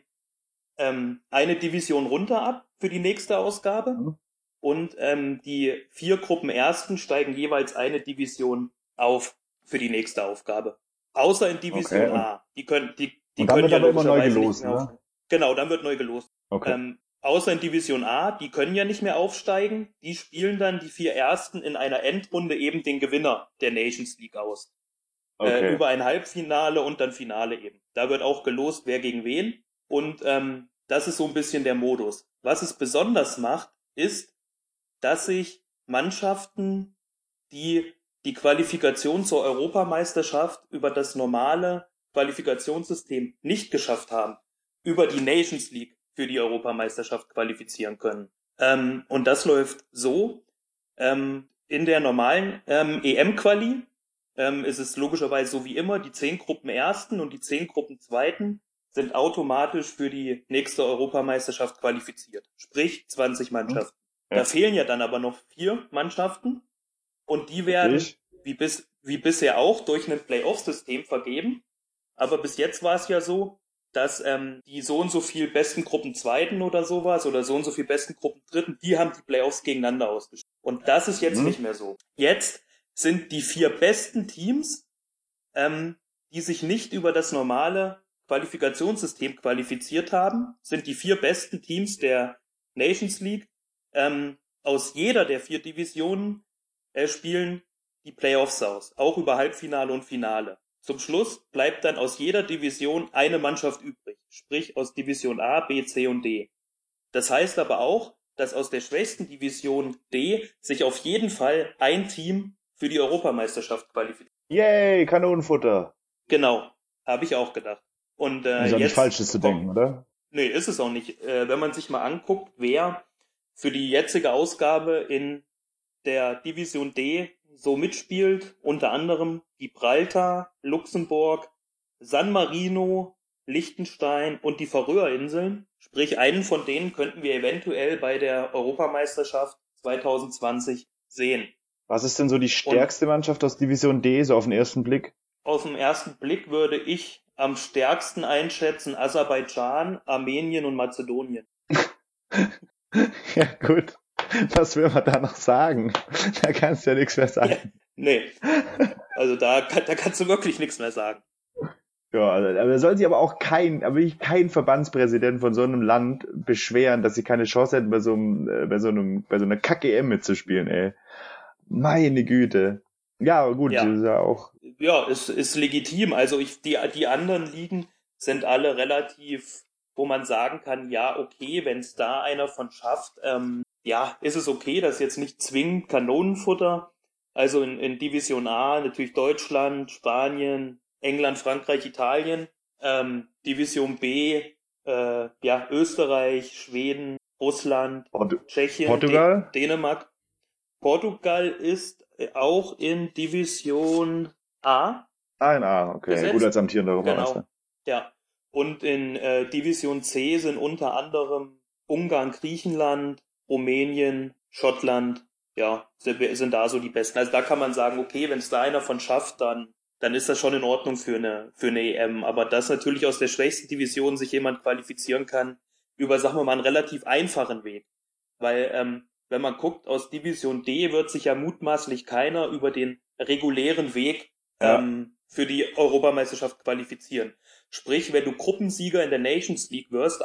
eine Division runter ab für die nächste Ausgabe und die 4 Gruppenersten steigen jeweils eine Division auf für die nächste Aufgabe. Außer in Division A. Die können ja aber immer neu gelost, nicht mehr aufsteigen. Genau, dann wird neu gelost. Okay. Außer in Division A, die können ja nicht mehr aufsteigen. Die spielen dann die 4 Ersten in einer Endrunde eben den Gewinner der Nations League aus. Über ein Halbfinale und dann Finale eben. Da wird auch gelost, wer gegen wen. Und das ist so ein bisschen der Modus. Was es besonders macht, ist, dass sich Mannschaften, die die Qualifikation zur Europameisterschaft über das normale Qualifikationssystem nicht geschafft haben, über die Nations League für die Europameisterschaft qualifizieren können. Und das läuft so. In der normalen EM-Quali ist es logischerweise so wie immer, die 10 Gruppenersten und die 10 Gruppenzweiten sind automatisch für die nächste Europameisterschaft qualifiziert. Sprich 20 Mannschaften. Ja. Da fehlen ja dann aber noch 4 Mannschaften und die werden wie bisher auch durch ein Playoff-System vergeben. Aber bis jetzt war es ja so, dass die so und so viel besten Gruppenzweiten oder sowas oder so und so viel besten Gruppendritten, die haben die Playoffs gegeneinander ausgespielt. Und das ist jetzt nicht mehr so. Jetzt sind die 4 besten Teams, die sich nicht über das normale Qualifikationssystem qualifiziert haben, sind die 4 besten Teams der Nations League. Aus jeder der 4 Divisionen spielen die Playoffs aus, auch über Halbfinale und Finale. Zum Schluss bleibt dann aus jeder Division eine Mannschaft übrig, sprich aus Division A, B, C und D. Das heißt aber auch, dass aus der schwächsten Division D sich auf jeden Fall ein Team für die Europameisterschaft qualifiziert. Yay, Kanonenfutter. Genau, habe ich auch gedacht. Und ist auch nicht falsch, das zu denken, oder? Nee, ist es auch nicht. Wenn man sich mal anguckt, wer für die jetzige Ausgabe in der Division D so mitspielt, unter anderem Gibraltar, Luxemburg, San Marino, Liechtenstein und die Färöerinseln. Sprich, einen von denen könnten wir eventuell bei der Europameisterschaft 2020 sehen. Was ist denn so die stärkste Mannschaft aus Division D, so auf den ersten Blick? Auf den ersten Blick würde ich am stärksten einschätzen Aserbaidschan, Armenien und Mazedonien. Ja, gut. Was will man da noch sagen? Da kannst du ja nichts mehr sagen. Ja, nee. Also da kannst du wirklich nichts mehr sagen. Ja, also, da soll sich aber auch kein Verbandspräsident von so einem Land beschweren, dass sie keine Chance hätten, bei so einer Kack-EM mitzuspielen, ey. Meine Güte. Ja, aber gut, ja. Ist ja auch. Ja, ist legitim. Also die anderen Ligen sind alle relativ, wo man sagen kann, ja, okay, wenn es da einer von schafft, ja, ist es okay, das ist jetzt nicht zwingend Kanonenfutter. Also in Division A natürlich Deutschland, Spanien, England, Frankreich, Italien. Division B, ja, Österreich, Schweden, Russland, Tschechien, Portugal? Dänemark. Portugal ist auch in Division A. In A, okay. Gesetzt. Gut, als amtierender Europameister. Genau, ja. Und in Division C sind unter anderem Ungarn, Griechenland, Rumänien, Schottland, ja, sind da so die besten. Also da kann man sagen, okay, wenn es da einer von schafft, dann ist das schon in Ordnung für eine EM. Aber dass natürlich aus der schwächsten Division sich jemand qualifizieren kann, über, sagen wir mal, einen relativ einfachen Weg. Weil, wenn man guckt, aus Division D wird sich ja mutmaßlich keiner über den regulären Weg für die Europameisterschaft qualifizieren. Sprich, wenn du Gruppensieger in der Nations League wirst,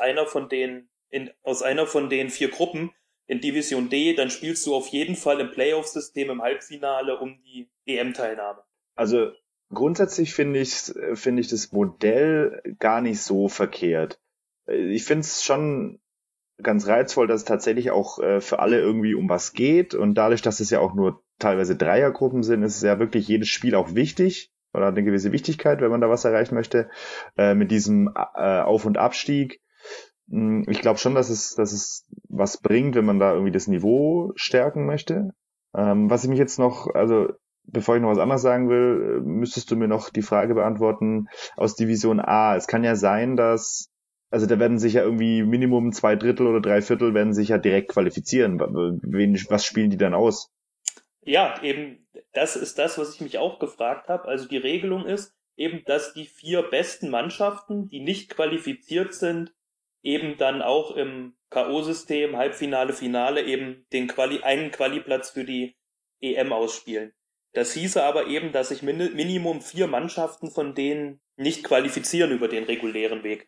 aus einer von den 4 Gruppen in Division D, dann spielst du auf jeden Fall im Playoff-System im Halbfinale um die EM-Teilnahme. Also grundsätzlich finde ich das Modell gar nicht so verkehrt. Ich finde es schon ganz reizvoll, dass es tatsächlich auch für alle irgendwie um was geht, und dadurch, dass es ja auch nur teilweise Dreiergruppen sind, ist es ja wirklich jedes Spiel auch wichtig oder hat eine gewisse Wichtigkeit, wenn man da was erreichen möchte, mit diesem Auf- und Abstieg. Ich glaube schon, dass es was bringt, wenn man da irgendwie das Niveau stärken möchte. Was ich mich jetzt noch, also bevor ich noch was anderes sagen will, müsstest du mir noch die Frage beantworten aus Division A. Es kann ja sein, also da werden sich ja irgendwie Minimum 2/3 oder 3/4 werden sich ja direkt qualifizieren. Was spielen die dann aus? Ja, eben, das ist das, was ich mich auch gefragt habe. Also die Regelung ist eben, dass die 4 besten Mannschaften, die nicht qualifiziert sind, eben dann auch im K.O.-System, Halbfinale, Finale eben einen Quali-Platz für die EM ausspielen. Das hieße aber eben, dass sich Minimum 4 Mannschaften von denen nicht qualifizieren über den regulären Weg.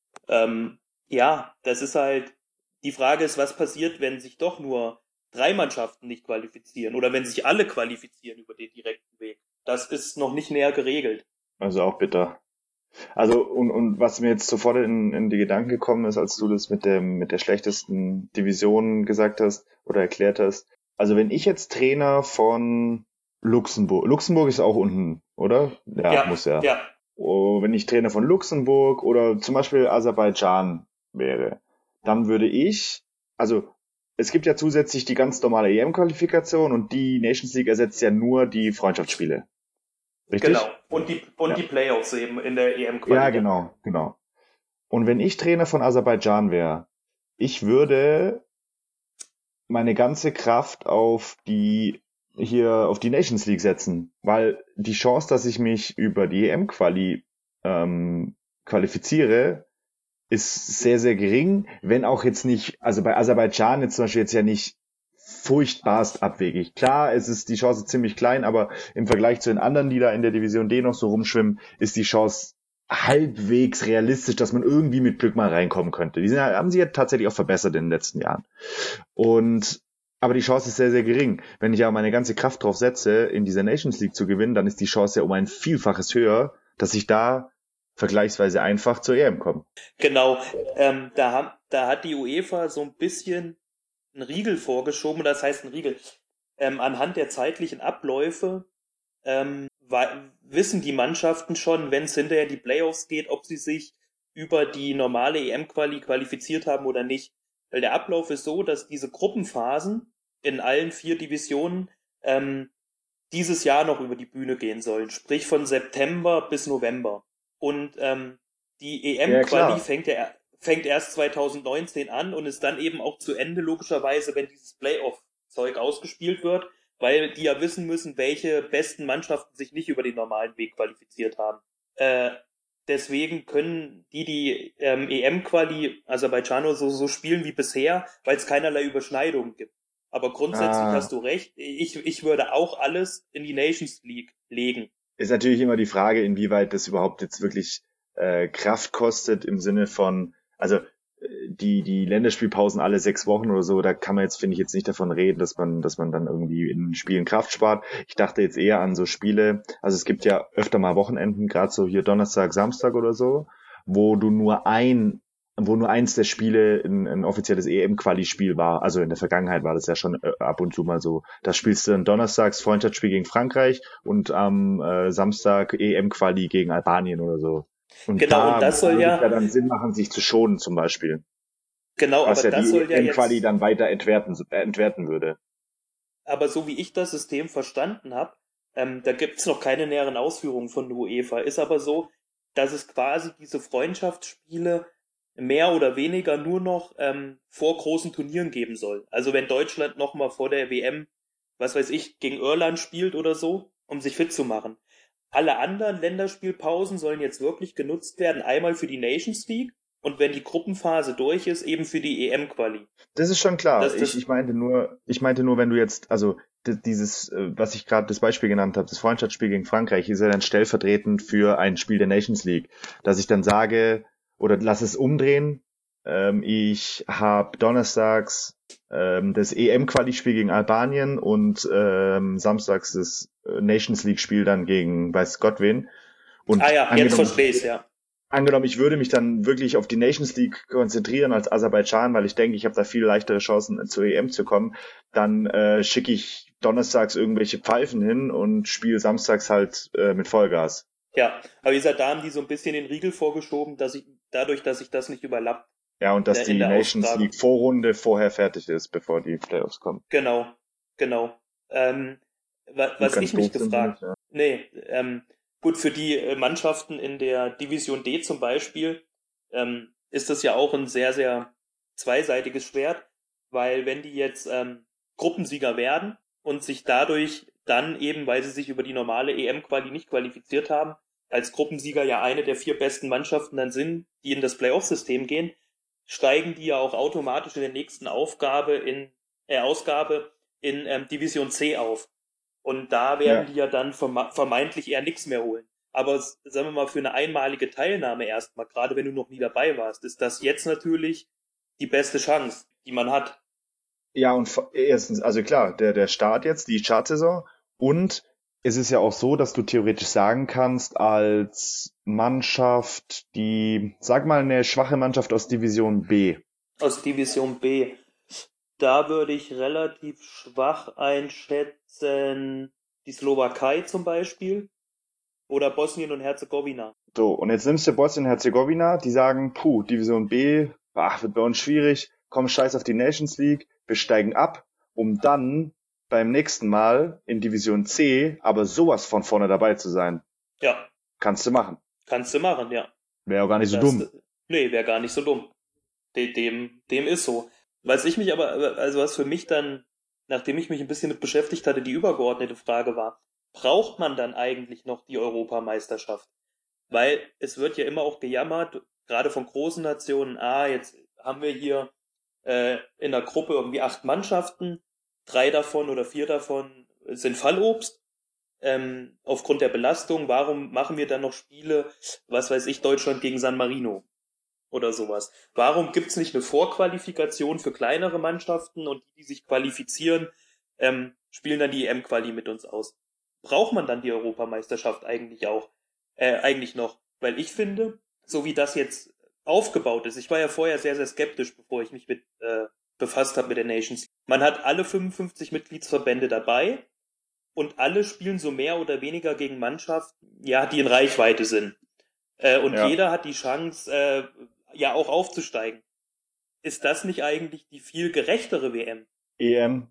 Ja, das ist halt, die Frage ist, was passiert, wenn sich doch nur 3 Mannschaften nicht qualifizieren oder wenn sich alle qualifizieren über den direkten Weg. Das ist noch nicht näher geregelt. Also auch bitter. Also und was mir jetzt sofort in die Gedanken gekommen ist, als du das mit der schlechtesten Division gesagt hast oder erklärt hast. Also wenn ich jetzt Trainer von Luxemburg ist auch unten, oder? Ja, muss ja. Ja. Oh, wenn ich Trainer von Luxemburg oder zum Beispiel Aserbaidschan wäre, dann würde also es gibt ja zusätzlich die ganz normale EM-Qualifikation und die Nations League ersetzt ja nur die Freundschaftsspiele. Richtig? Genau. Und die Playoffs eben in der EM-Quali. Ja, genau. Und wenn ich Trainer von Aserbaidschan wäre, ich würde meine ganze Kraft auf die Nations League setzen, weil die Chance, dass ich mich über die EM-Quali qualifiziere, ist sehr, sehr gering, wenn auch jetzt nicht, also bei Aserbaidschan jetzt zum Beispiel jetzt ja nicht furchtbarst abwegig. Klar, es ist die Chance ziemlich klein, aber im Vergleich zu den anderen, die da in der Division D noch so rumschwimmen, ist die Chance halbwegs realistisch, dass man irgendwie mit Glück mal reinkommen könnte. Haben sie ja tatsächlich auch verbessert in den letzten Jahren. Aber die Chance ist sehr, sehr gering. Wenn ich aber meine ganze Kraft drauf setze, in dieser Nations League zu gewinnen, dann ist die Chance ja um ein Vielfaches höher, dass ich da vergleichsweise einfach zur EM komme. Genau. Da hat die UEFA so ein bisschen einen Riegel vorgeschoben, das heißt ein Riegel. Anhand der zeitlichen Abläufe wissen die Mannschaften schon, wenn es hinterher die Playoffs geht, ob sie sich über die normale EM-Quali qualifiziert haben oder nicht. Weil der Ablauf ist so, dass diese Gruppenphasen in allen 4 Divisionen dieses Jahr noch über die Bühne gehen sollen. Sprich von September bis November. Und die EM-Quali fängt erst 2019 an und ist dann eben auch zu Ende, logischerweise, wenn dieses Playoff-Zeug ausgespielt wird, weil die ja wissen müssen, welche besten Mannschaften sich nicht über den normalen Weg qualifiziert haben. Deswegen können die EM-Quali Aserbaidschan so spielen wie bisher, weil es keinerlei Überschneidungen gibt. Aber grundsätzlich hast du recht, ich würde auch alles in die Nations League legen. Ist natürlich immer die Frage, inwieweit das überhaupt jetzt wirklich Kraft kostet im Sinne von, also die Länderspielpausen alle 6 Wochen oder so, da kann man jetzt, finde ich, jetzt nicht davon reden, dass man dann irgendwie in Spielen Kraft spart. Ich dachte jetzt eher an so Spiele, also es gibt ja öfter mal Wochenenden, gerade so hier Donnerstag, Samstag oder so, wo nur eins der Spiele ein offizielles EM-Quali-Spiel war. Also in der Vergangenheit war das ja schon ab und zu mal so. Da spielst du dann donnerstags Freundschaftsspiel gegen Frankreich und am Samstag EM-Quali gegen Albanien oder so. Und genau, und das soll ja dann Sinn machen, sich zu schonen zum Beispiel. Genau, was aber ja das soll ja jetzt Quali dann weiter entwerten würde. Aber so wie ich das System verstanden habe, da gibt's noch keine näheren Ausführungen von der UEFA. Ist aber so, dass es quasi diese Freundschaftsspiele mehr oder weniger nur noch vor großen Turnieren geben soll. Also wenn Deutschland nochmal vor der WM, was weiß ich, gegen Irland spielt oder so, um sich fit zu machen. Alle anderen Länderspielpausen sollen jetzt wirklich genutzt werden, einmal für die Nations League und wenn die Gruppenphase durch ist, eben für die EM-Quali. Das ist schon klar. Ich meinte nur, wenn du jetzt, also dieses, was ich gerade das Beispiel genannt habe, das Freundschaftsspiel gegen Frankreich, ist ja dann stellvertretend für ein Spiel der Nations League, dass ich dann sage, oder lass es umdrehen, ich habe donnerstags das EM-Quali-Spiel gegen Albanien und samstags das Nations League-Spiel dann gegen weiß Gott wen. Und jetzt verstehe ich's, ja. Angenommen, ich würde mich dann wirklich auf die Nations League konzentrieren als Aserbaidschan, weil ich denke, ich habe da viel leichtere Chancen zur EM zu kommen, dann schicke ich donnerstags irgendwelche Pfeifen hin und spiele samstags halt mit Vollgas. Ja, aber wie gesagt, da haben die so ein bisschen den Riegel vorgeschoben, dass sich das nicht überlappt. Ja, und dass die Nations League Vorrunde vorher fertig ist, bevor die Playoffs kommen. Genau. Was ich mich gefragt, gut, für die Mannschaften in der Division D zum Beispiel ist das ja auch ein sehr, sehr zweiseitiges Schwert, weil wenn die jetzt Gruppensieger werden und sich dadurch dann eben, weil sie sich über die normale EM-Quali nicht qualifiziert haben, als Gruppensieger ja eine der 4 besten Mannschaften dann sind, die in das Playoff-System gehen, steigen die ja auch automatisch in der nächsten Ausgabe in Division C auf. Und da werden die ja dann vermeintlich eher nichts mehr holen. Aber sagen wir mal, für eine einmalige Teilnahme erstmal, gerade wenn du noch nie dabei warst, ist das jetzt natürlich die beste Chance, die man hat. Ja, und erstens, also klar, der Start jetzt, die Startsaison, und es ist ja auch so, dass du theoretisch sagen kannst, als Mannschaft, sag mal, eine schwache Mannschaft aus Division B. Aus Division B. Da würde ich relativ schwach einschätzen, die Slowakei zum Beispiel oder Bosnien und Herzegowina. So, und jetzt nimmst du Bosnien und Herzegowina, die sagen, Division B, wird bei uns schwierig, komm, scheiß auf die Nations League, wir steigen ab, um dann beim nächsten Mal in Division C aber sowas von vorne dabei zu sein. Ja. Kannst du machen, ja. Wäre auch gar nicht so dumm. Nee, wäre gar nicht so dumm. Dem ist so. Was für mich dann, nachdem ich mich ein bisschen mit beschäftigt hatte, die übergeordnete Frage war, braucht man dann eigentlich noch die Europameisterschaft? Weil es wird ja immer auch gejammert, gerade von großen Nationen, jetzt haben wir hier in der Gruppe irgendwie 8 Mannschaften, 3 davon oder 4 davon sind Fallobst. Aufgrund der Belastung, warum machen wir dann noch Spiele, was weiß ich, Deutschland gegen San Marino oder sowas? Warum gibt's nicht eine Vorqualifikation für kleinere Mannschaften und die sich qualifizieren, spielen dann die EM-Quali mit uns aus? Braucht man dann die Europameisterschaft eigentlich noch? Weil ich finde, so wie das jetzt aufgebaut ist, ich war ja vorher sehr, sehr skeptisch, bevor ich mich mit befasst habe mit der Nations. Man hat alle 55 Mitgliedsverbände dabei und alle spielen so mehr oder weniger gegen Mannschaften, die in Reichweite sind. Jeder hat die Chance, auch aufzusteigen. Ist das nicht eigentlich die viel gerechtere WM? EM,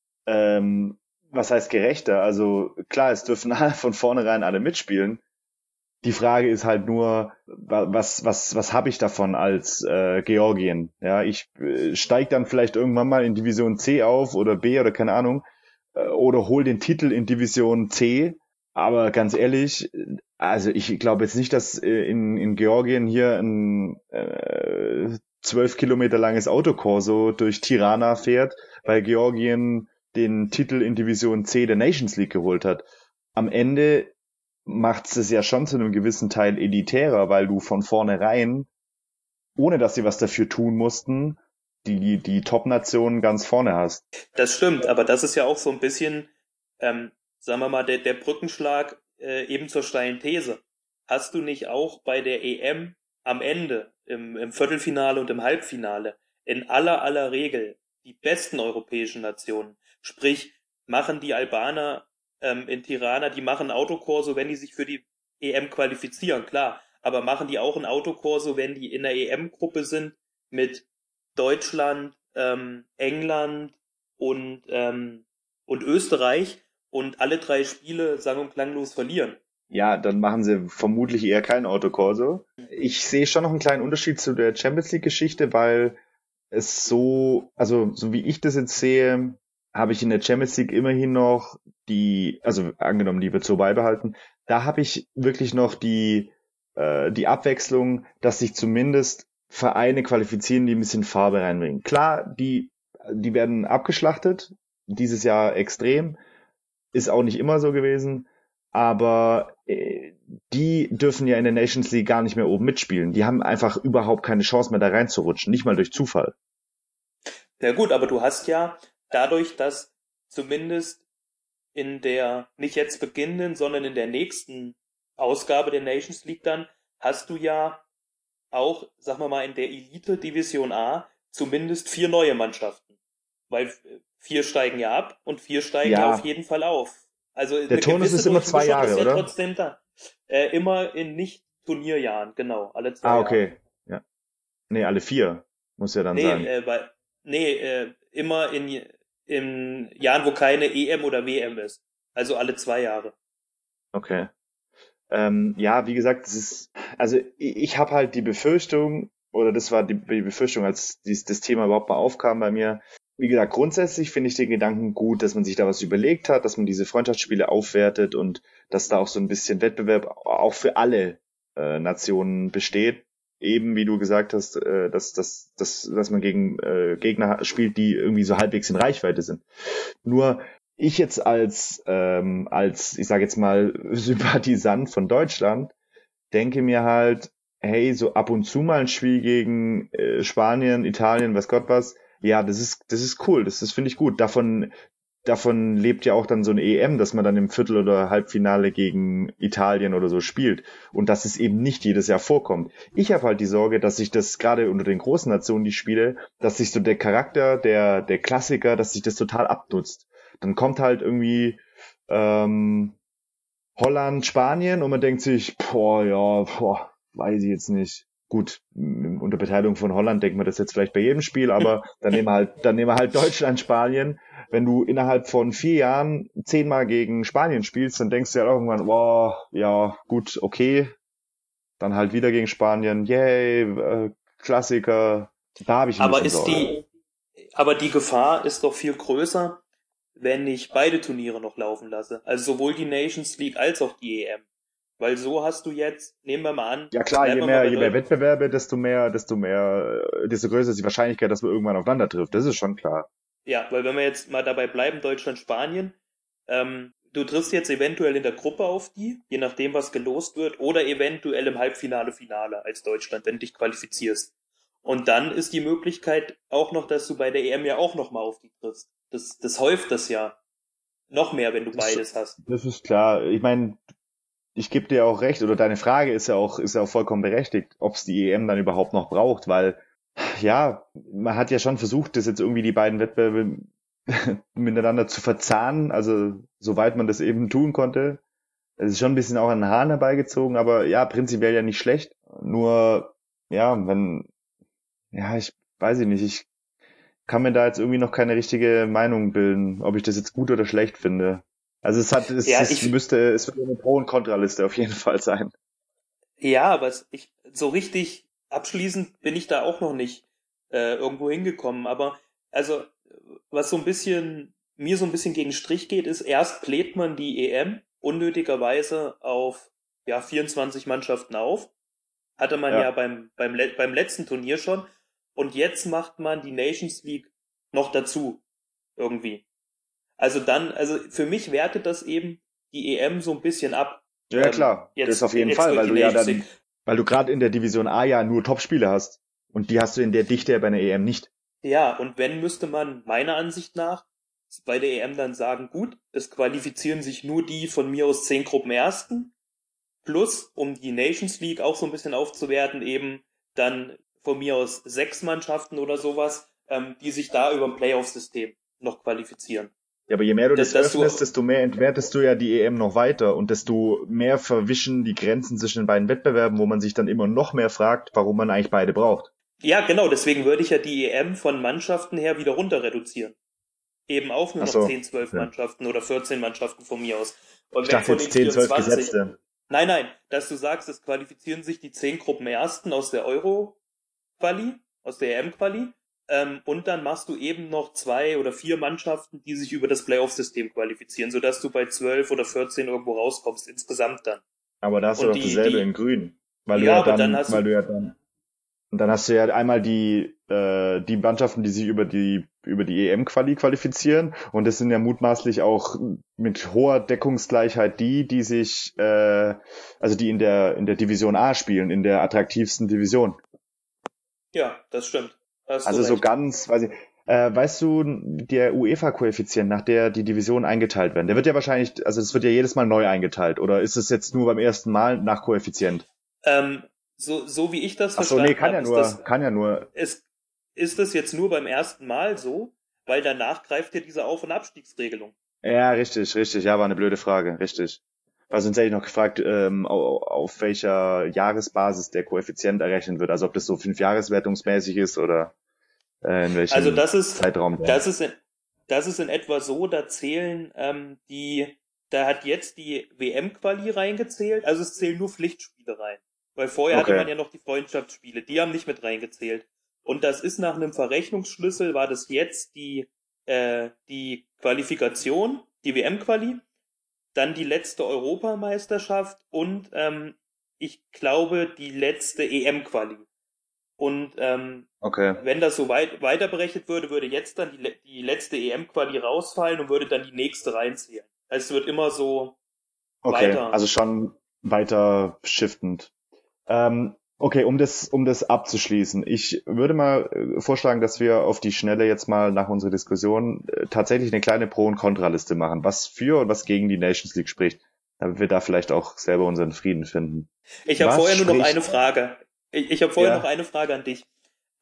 was heißt gerechter? Also klar, es dürfen von vornherein alle mitspielen. Die Frage ist halt nur, was habe ich davon als Georgien? Ja, ich steig dann vielleicht irgendwann mal in Division C auf oder B oder keine Ahnung oder hol den Titel in Division C. Aber ganz ehrlich, also ich glaube jetzt nicht, dass in Georgien hier ein 12 Kilometer langes Autokorso durch Tirana fährt, weil Georgien den Titel in Division C der Nations League geholt hat. Am Ende macht es ja schon zu einem gewissen Teil elitärer, weil du von vornherein, ohne dass sie was dafür tun mussten, die Top-Nationen ganz vorne hast. Das stimmt, aber das ist ja auch so ein bisschen, sagen wir mal, der Brückenschlag eben zur steilen These. Hast du nicht auch bei der EM am Ende, im Viertelfinale und im Halbfinale, in aller Regel die besten europäischen Nationen, sprich, machen die Albaner in Tirana, die machen Autokorso, wenn die sich für die EM qualifizieren, klar, aber machen die auch ein Autokorso, wenn die in der EM-Gruppe sind mit Deutschland, England und Österreich und alle 3 Spiele sang- und klanglos verlieren. Ja, dann machen sie vermutlich eher kein Autokorso. Ich sehe schon noch einen kleinen Unterschied zu der Champions League-Geschichte, weil es so wie ich das jetzt sehe, habe ich in der Champions League immerhin noch angenommen, die wird so beibehalten, da habe ich wirklich noch die Abwechslung, dass sich zumindest Vereine qualifizieren, die ein bisschen Farbe reinbringen. Klar, die werden abgeschlachtet, dieses Jahr extrem, ist auch nicht immer so gewesen, aber die dürfen ja in der Nations League gar nicht mehr oben mitspielen. Die haben einfach überhaupt keine Chance mehr da reinzurutschen, nicht mal durch Zufall. Ja gut, aber du hast ja dadurch, dass zumindest in der nicht jetzt beginnenden, sondern in der nächsten Ausgabe der Nations League dann, hast du ja auch, sagen wir mal, in der Elite Division A zumindest 4 neue Mannschaften. Weil 4 steigen ja ab und 4 steigen ja auf jeden Fall auf. Also der Turnus ist immer 2 Jahre, oder? Trotzdem da. Immer in Nicht-Turnierjahren, genau, alle 2 Jahre. Okay. Ja. Nee, alle 4. Muss ja dann sein. Immer in Jahren, wo keine EM oder WM ist. Also alle 2 Jahre. Okay. Ja, wie gesagt, also ich habe halt die Befürchtung, oder das war die Befürchtung, als das Thema überhaupt mal aufkam bei mir. Wie gesagt, grundsätzlich finde ich den Gedanken gut, dass man sich da was überlegt hat, dass man diese Freundschaftsspiele aufwertet und dass da auch so ein bisschen Wettbewerb auch für alle Nationen besteht. Eben, wie du gesagt hast, dass man gegen Gegner spielt, die irgendwie so halbwegs in Reichweite sind. Nur ich jetzt als ich sage jetzt mal Sympathisant von Deutschland denke mir halt, hey, so ab und zu mal ein Spiel gegen Spanien, Italien, weiß Gott was, ja, das ist cool, das finde ich gut. Davon lebt ja auch dann so eine EM, dass man dann im Viertel- oder Halbfinale gegen Italien oder so spielt und dass es eben nicht jedes Jahr vorkommt. Ich habe halt die Sorge, dass sich das gerade unter den großen Nationen, die Spiele, dass sich so der Charakter, der Klassiker, dass sich das total abnutzt. Dann kommt halt irgendwie Holland, Spanien und man denkt sich, weiß ich jetzt nicht. Gut, unter Beteiligung von Holland denkt man das jetzt vielleicht bei jedem Spiel, aber dann nehmen wir halt Deutschland, Spanien. Wenn du innerhalb von 4 Jahren 10-mal gegen Spanien spielst, dann denkst du ja irgendwann, ja, gut, okay. Dann halt wieder gegen Spanien, yay, Klassiker. Da habe ich ein bisschen Sorge. Aber die Gefahr ist doch viel größer, wenn ich beide Turniere noch laufen lasse. Also sowohl die Nations League als auch die EM. Weil so hast du jetzt, nehmen wir mal an. Ja klar, je mehr Wettbewerbe, desto größer ist die Wahrscheinlichkeit, dass man irgendwann aufeinander trifft. Das ist schon klar. Ja, weil wenn wir jetzt mal dabei bleiben, Deutschland, Spanien, du triffst jetzt eventuell in der Gruppe auf die, je nachdem, was gelost wird, oder eventuell im Halbfinale, Finale als Deutschland, wenn du dich qualifizierst. Und dann ist die Möglichkeit auch noch, dass du bei der EM ja auch noch mal auf die triffst. Das häuft das ja noch mehr, wenn du beides hast. Das ist klar. Ich meine, ich gebe dir auch recht, oder deine Frage ist ja auch vollkommen berechtigt, ob es die EM dann überhaupt noch braucht, weil ja, man hat ja schon versucht, das jetzt irgendwie die beiden Wettbewerbe miteinander zu verzahnen, also soweit man das eben tun konnte. Es ist schon ein bisschen auch an den Haaren herbeigezogen, aber ja, prinzipiell ja nicht schlecht. Nur, ja, ich weiß nicht, ich kann mir da jetzt irgendwie noch keine richtige Meinung bilden, ob ich das jetzt gut oder schlecht finde. Also es wird eine Pro- und Kontraliste auf jeden Fall sein. Ja, aber so richtig abschließend bin ich da auch noch nicht irgendwo hingekommen. Aber also, was mir so ein bisschen gegen den Strich geht, ist, erst bläht man die EM unnötigerweise auf 24 Mannschaften auf. Hatte man ja beim letzten Turnier schon. Und jetzt macht man die Nations League noch dazu. Irgendwie. Also für mich wertet das eben die EM so ein bisschen ab. Ja, klar. Das auf jeden Fall, weil du gerade in der Division A ja nur Top-Spiele hast. Und die hast du in der Dichte bei einer EM nicht. Ja, und wenn, müsste man meiner Ansicht nach bei der EM dann sagen, gut, es qualifizieren sich nur die von mir aus 10 Gruppenersten, plus, um die Nations League auch so ein bisschen aufzuwerten, eben dann von mir aus 6 Mannschaften oder sowas, die sich da über ein Playoff-System noch qualifizieren. Ja, aber je mehr du das öffnest, desto mehr entwertest du ja die EM noch weiter und desto mehr verwischen die Grenzen zwischen den beiden Wettbewerben, wo man sich dann immer noch mehr fragt, warum man eigentlich beide braucht. Ja, genau, deswegen würde ich ja die EM von Mannschaften her wieder runter reduzieren. Eben auf nur noch 10, 12 Mannschaften oder 14 Mannschaften von mir aus. Und ich dachte jetzt 10, 12 Gesetzte. Nein, dass du sagst, es qualifizieren sich die 10 Gruppenersten aus der Euro-Quali, aus der EM-Quali, und dann machst du eben noch 2 oder 4 Mannschaften, die sich über das Playoff-System qualifizieren, sodass du bei 12 oder 14 irgendwo rauskommst, insgesamt dann. Aber da hast du doch dasselbe in Grün. Und dann hast du ja einmal die Mannschaften, die sich über die EM-Quali qualifizieren, und das sind ja mutmaßlich auch mit hoher Deckungsgleichheit die sich also die in der Division A spielen, in der attraktivsten Division. Ja, das stimmt. Also so ganz, weißt du, der UEFA-Koeffizient, nach der die Divisionen eingeteilt werden, der wird ja wahrscheinlich, also es wird ja jedes Mal neu eingeteilt, oder ist es jetzt nur beim ersten Mal nach Koeffizient? So wie ich das verstanden habe, kann ja nur. Ist das jetzt nur beim ersten Mal so, weil danach greift ja diese Auf- und Abstiegsregelung. Ja, richtig, ja, war eine blöde Frage, richtig. Weil sonst hätte ich noch gefragt, auf welcher Jahresbasis der Koeffizient errechnet wird, also ob das so 5-Jahreswertungsmäßig ist oder. in welchem Also Zeitraum. Das ist in etwa so, da hat jetzt die WM-Quali reingezählt, also es zählen nur Pflichtspiele rein. Weil vorher hatte man ja noch die Freundschaftsspiele, die haben nicht mit reingezählt. Und das ist nach einem Verrechnungsschlüssel, war das jetzt die Qualifikation, die WM-Quali, dann die letzte Europameisterschaft und ich glaube die letzte EM-Quali. Und wenn das so weiter berechnet würde jetzt dann die letzte EM-Quali rausfallen und würde dann die nächste reinzählen. Also es wird immer so weiter. Also schon weiter shiftend. Okay, um das abzuschließen. Ich würde mal vorschlagen, dass wir auf die Schnelle jetzt mal nach unserer Diskussion tatsächlich eine kleine Pro- und Kontraliste machen, was für und was gegen die Nations League spricht, damit wir da vielleicht auch selber unseren Frieden finden. Ich habe vorher nur noch eine Frage. Ich habe vorher noch eine Frage an dich.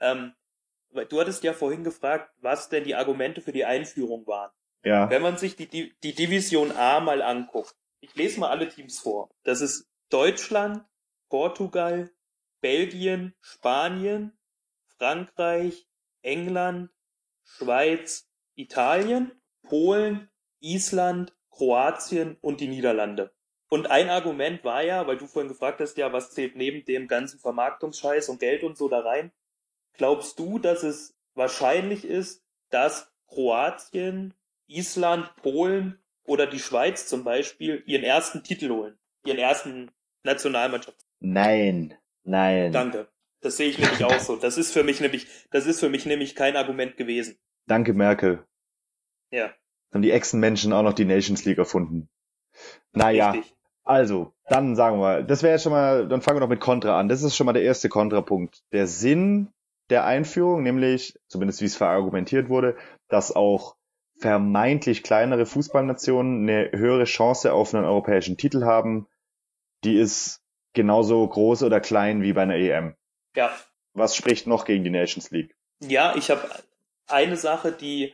Du hattest ja vorhin gefragt, was denn die Argumente für die Einführung waren. Ja. Wenn man sich die Division A mal anguckt, ich lese mal alle Teams vor. Das ist Deutschland, Portugal, Belgien, Spanien, Frankreich, England, Schweiz, Italien, Polen, Island, Kroatien und die Niederlande. Und ein Argument war ja, weil du vorhin gefragt hast, ja, was zählt neben dem ganzen Vermarktungsscheiß und Geld und so da rein? Glaubst du, dass es wahrscheinlich ist, dass Kroatien, Island, Polen oder die Schweiz zum Beispiel ihren ersten Titel holen? Ihren ersten Nationalmannschaft? Nein. Danke. Das sehe ich nämlich auch so. Das ist für mich nämlich kein Argument gewesen. Danke, Merkel. Ja. Haben die Echsenmenschen auch noch die Nations League erfunden. Naja. Richtig. Also, dann sagen wir mal, das wäre jetzt schon mal, dann fangen wir doch mit Kontra an. Das ist schon mal der erste Kontrapunkt. Der Sinn der Einführung, nämlich, zumindest wie es verargumentiert wurde, dass auch vermeintlich kleinere Fußballnationen eine höhere Chance auf einen europäischen Titel haben, die ist genauso groß oder klein wie bei einer EM. Ja. Was spricht noch gegen die Nations League? Ja, ich habe eine Sache, die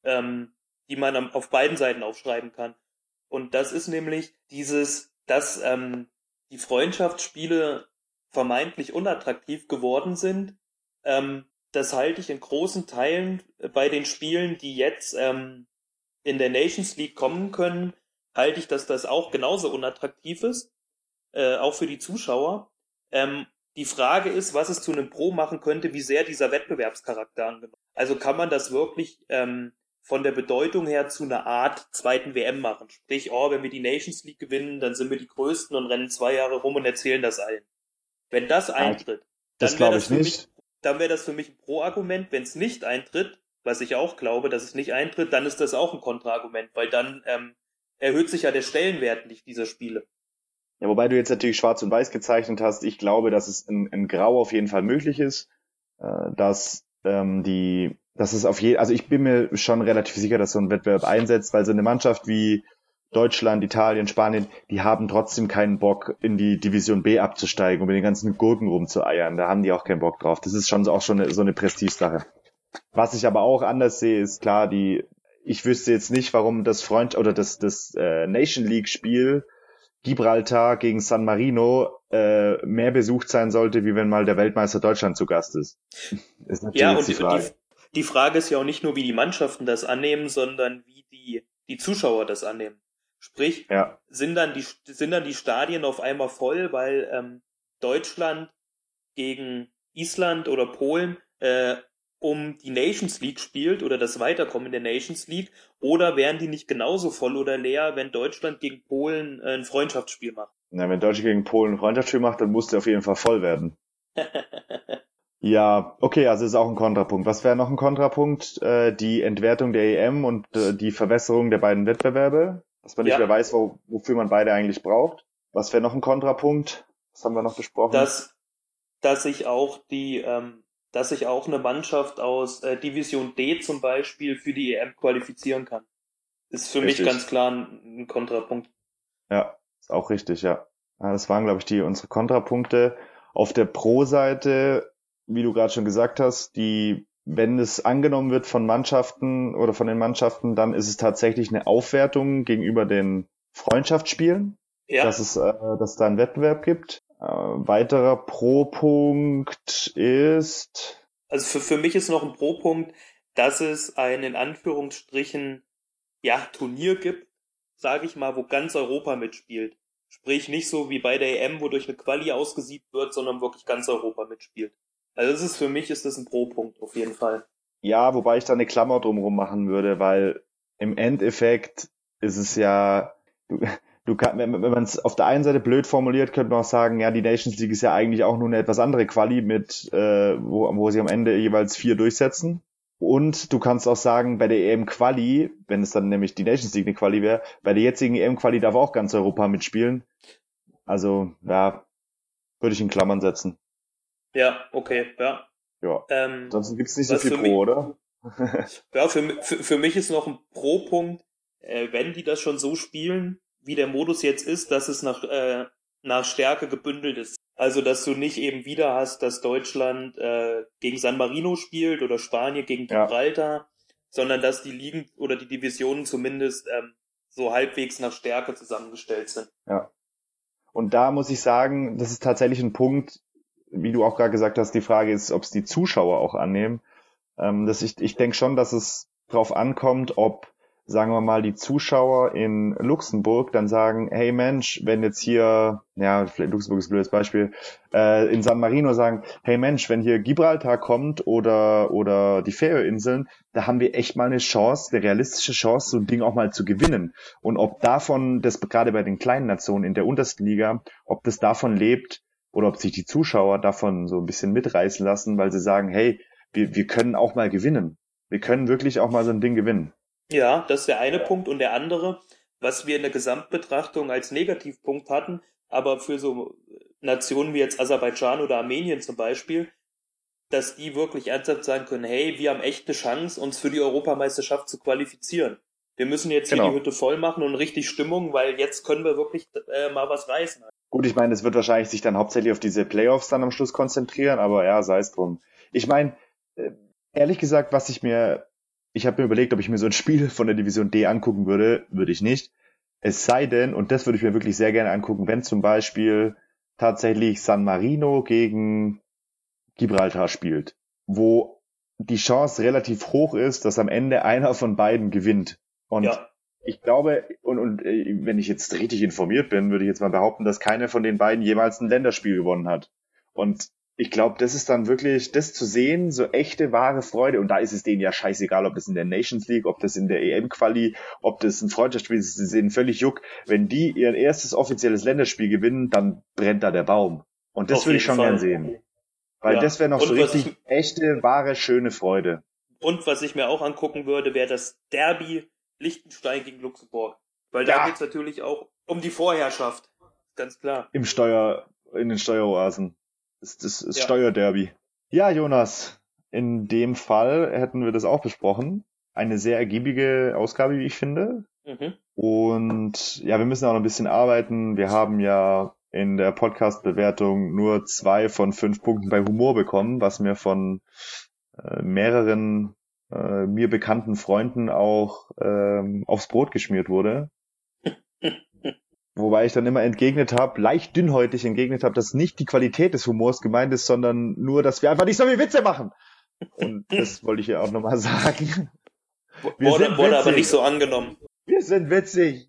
man auf beiden Seiten aufschreiben kann. Und das ist nämlich dass die Freundschaftsspiele vermeintlich unattraktiv geworden sind. Das halte ich in großen Teilen bei den Spielen, die jetzt in der Nations League kommen können, halte ich, dass das auch genauso unattraktiv ist, auch für die Zuschauer. Die Frage ist, was es zu einem Pro machen könnte, wie sehr dieser Wettbewerbscharakter angenommen. Also kann man das wirklich von der Bedeutung her zu einer Art zweiten WM machen. Sprich, wenn wir die Nations League gewinnen, dann sind wir die Größten und rennen 2 Jahre rum und erzählen das allen. Wenn das eintritt, dann wäre das für mich ein Pro-Argument. Wenn es nicht eintritt, was ich auch glaube, dass es nicht eintritt, dann ist das auch ein Kontra-Argument, weil dann erhöht sich ja der Stellenwert nicht dieser Spiele. Ja, wobei du jetzt natürlich schwarz und weiß gezeichnet hast. Ich glaube, dass es in Grau auf jeden Fall möglich ist, dass also ich bin mir schon relativ sicher, dass so ein Wettbewerb einsetzt, weil so eine Mannschaft wie Deutschland, Italien, Spanien, die haben trotzdem keinen Bock, in die Division B abzusteigen und mit den ganzen Gurken rumzueiern. Da haben die auch keinen Bock drauf. Das ist schon so eine Prestigesache. Was ich aber auch anders sehe, ist klar, ich wüsste jetzt nicht, warum das Nation League Spiel Gibraltar gegen San Marino mehr besucht sein sollte, wie wenn mal der Weltmeister Deutschland zu Gast ist. Ist natürlich ja, und die Frage. Die Frage ist ja auch nicht nur, wie die Mannschaften das annehmen, sondern wie die Zuschauer das annehmen. Sprich, sind dann die Stadien auf einmal voll, weil Deutschland gegen Island oder Polen um die Nations League spielt oder das Weiterkommen in der Nations League, oder wären die nicht genauso voll oder leer, wenn Deutschland gegen Polen ein Freundschaftsspiel macht? Na, wenn Deutschland gegen Polen ein Freundschaftsspiel macht, dann muss der auf jeden Fall voll werden. Ja, okay, also ist auch ein Kontrapunkt. Was wäre noch ein Kontrapunkt? Die Entwertung der EM und die Verwässerung der beiden Wettbewerbe, dass man nicht mehr weiß, wofür man beide eigentlich braucht. Was wäre noch ein Kontrapunkt? Was haben wir noch besprochen? Dass sich auch eine Mannschaft aus Division D zum Beispiel für die EM qualifizieren kann. Ist für mich ganz klar ein Kontrapunkt. Ja, ist auch richtig, ja. Das waren, glaube ich, unsere Kontrapunkte. Auf der Pro-Seite, wie du gerade schon gesagt hast, wenn es angenommen wird von Mannschaften oder von den Mannschaften, dann ist es tatsächlich eine Aufwertung gegenüber den Freundschaftsspielen, dass es da einen Wettbewerb gibt. Weiterer Pro-Punkt ist, Also für mich ist noch ein Pro-Punkt, dass es ein in Anführungsstrichen Turnier gibt, sage ich mal, wo ganz Europa mitspielt. Sprich nicht so wie bei der EM, wo durch eine Quali ausgesiebt wird, sondern wirklich ganz Europa mitspielt. Also für mich ist das ein Pro-Punkt auf jeden Fall. Ja, wobei ich da eine Klammer drumherum machen würde, weil im Endeffekt ist es ja, du kann, wenn man es auf der einen Seite blöd formuliert, könnte man auch sagen, ja, die Nations League ist ja eigentlich auch nur eine etwas andere Quali mit, wo sie am Ende jeweils 4 durchsetzen. Und du kannst auch sagen, bei der EM-Quali, wenn es dann nämlich die Nations League eine Quali wäre, bei der jetzigen EM-Quali darf auch ganz Europa mitspielen. Also, ja, würde ich in Klammern setzen. Ja, okay, ja. Ja. Ansonsten gibt's nicht so viel Pro, oder? Ja, für mich ist noch ein Pro-Punkt, wenn die das schon so spielen, wie der Modus jetzt ist, dass es nach Stärke gebündelt ist. Also, dass du nicht eben wieder hast, dass Deutschland gegen San Marino spielt oder Spanien gegen Gibraltar, sondern dass die Ligen oder die Divisionen zumindest so halbwegs nach Stärke zusammengestellt sind. Ja. Und da muss ich sagen, das ist tatsächlich ein Punkt, wie du auch gerade gesagt hast, die Frage ist, ob es die Zuschauer auch annehmen. Ich denke schon, dass es drauf ankommt, ob, sagen wir mal, die Zuschauer in Luxemburg dann sagen, hey Mensch, wenn jetzt hier, ja, vielleicht Luxemburg ist ein blödes Beispiel, in San Marino sagen, hey Mensch, wenn hier Gibraltar kommt oder die Färöerinseln, da haben wir echt mal eine Chance, eine realistische Chance, so ein Ding auch mal zu gewinnen. Und ob davon, das gerade bei den kleinen Nationen in der untersten Liga, ob das davon lebt oder ob sich die Zuschauer davon so ein bisschen mitreißen lassen, weil sie sagen, hey, wir können auch mal gewinnen. Wir können wirklich auch mal so ein Ding gewinnen. Ja, das ist der eine Punkt. Und der andere, was wir in der Gesamtbetrachtung als Negativpunkt hatten, aber für so Nationen wie jetzt Aserbaidschan oder Armenien zum Beispiel, dass die wirklich ernsthaft sagen können, hey, wir haben echt eine Chance, uns für die Europameisterschaft zu qualifizieren. Wir müssen jetzt hier die Hütte voll machen und richtig Stimmung, weil jetzt können wir wirklich mal was reißen. Gut, ich meine, es wird wahrscheinlich sich dann hauptsächlich auf diese Playoffs dann am Schluss konzentrieren, aber ja, sei es drum. Ich meine, ehrlich gesagt, ich habe mir überlegt, ob ich mir so ein Spiel von der Division D angucken würde, würde ich nicht. Es sei denn, und das würde ich mir wirklich sehr gerne angucken, wenn zum Beispiel tatsächlich San Marino gegen Gibraltar spielt, wo die Chance relativ hoch ist, dass am Ende einer von beiden gewinnt. Und ich glaube, wenn ich jetzt richtig informiert bin, würde ich jetzt mal behaupten, dass keiner von den beiden jemals ein Länderspiel gewonnen hat. Und ich glaube, das ist dann wirklich, das zu sehen, so echte, wahre Freude. Und da ist es denen ja scheißegal, ob das in der Nations League, ob das in der EM-Quali, ob das ein Freundschaftsspiel ist, das ist denen völlig juck. Wenn die ihr erstes offizielles Länderspiel gewinnen, dann brennt da der Baum. Und das würde ich schon gern sehen. Weil das wäre noch so richtig echte, wahre, schöne Freude. Und was ich mir auch angucken würde, wäre das Derby Liechtenstein gegen Luxemburg. Weil da geht's natürlich auch um die Vorherrschaft. Ganz klar. In den Steueroasen. Das ist Steuerderby. Ja, Jonas, in dem Fall hätten wir das auch besprochen. Eine sehr ergiebige Ausgabe, wie ich finde. Mhm. Und ja, wir müssen auch noch ein bisschen arbeiten. Wir haben ja in der Podcast-Bewertung nur 2 von 5 Punkten bei Humor bekommen, was mir von mehreren mir bekannten Freunden auch aufs Brot geschmiert wurde. Wobei ich dann immer leicht dünnhäutig entgegnet habe, dass nicht die Qualität des Humors gemeint ist, sondern nur, dass wir einfach nicht so viel Witze machen. Und das wollte ich ja auch nochmal sagen. Wurde aber nicht so angenommen. Wir sind witzig.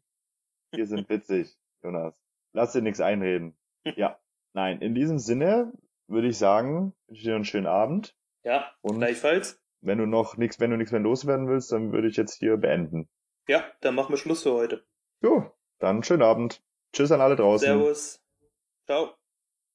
Jonas. Lass dir nichts einreden. Ja, nein, in diesem Sinne würde ich sagen, wünsche ich dir einen schönen Abend. Ja, und gleichfalls. Wenn du nichts mehr loswerden willst, dann würde ich jetzt hier beenden. Ja, dann machen wir Schluss für heute. Jo, dann schönen Abend. Tschüss an alle draußen. Servus. Ciao.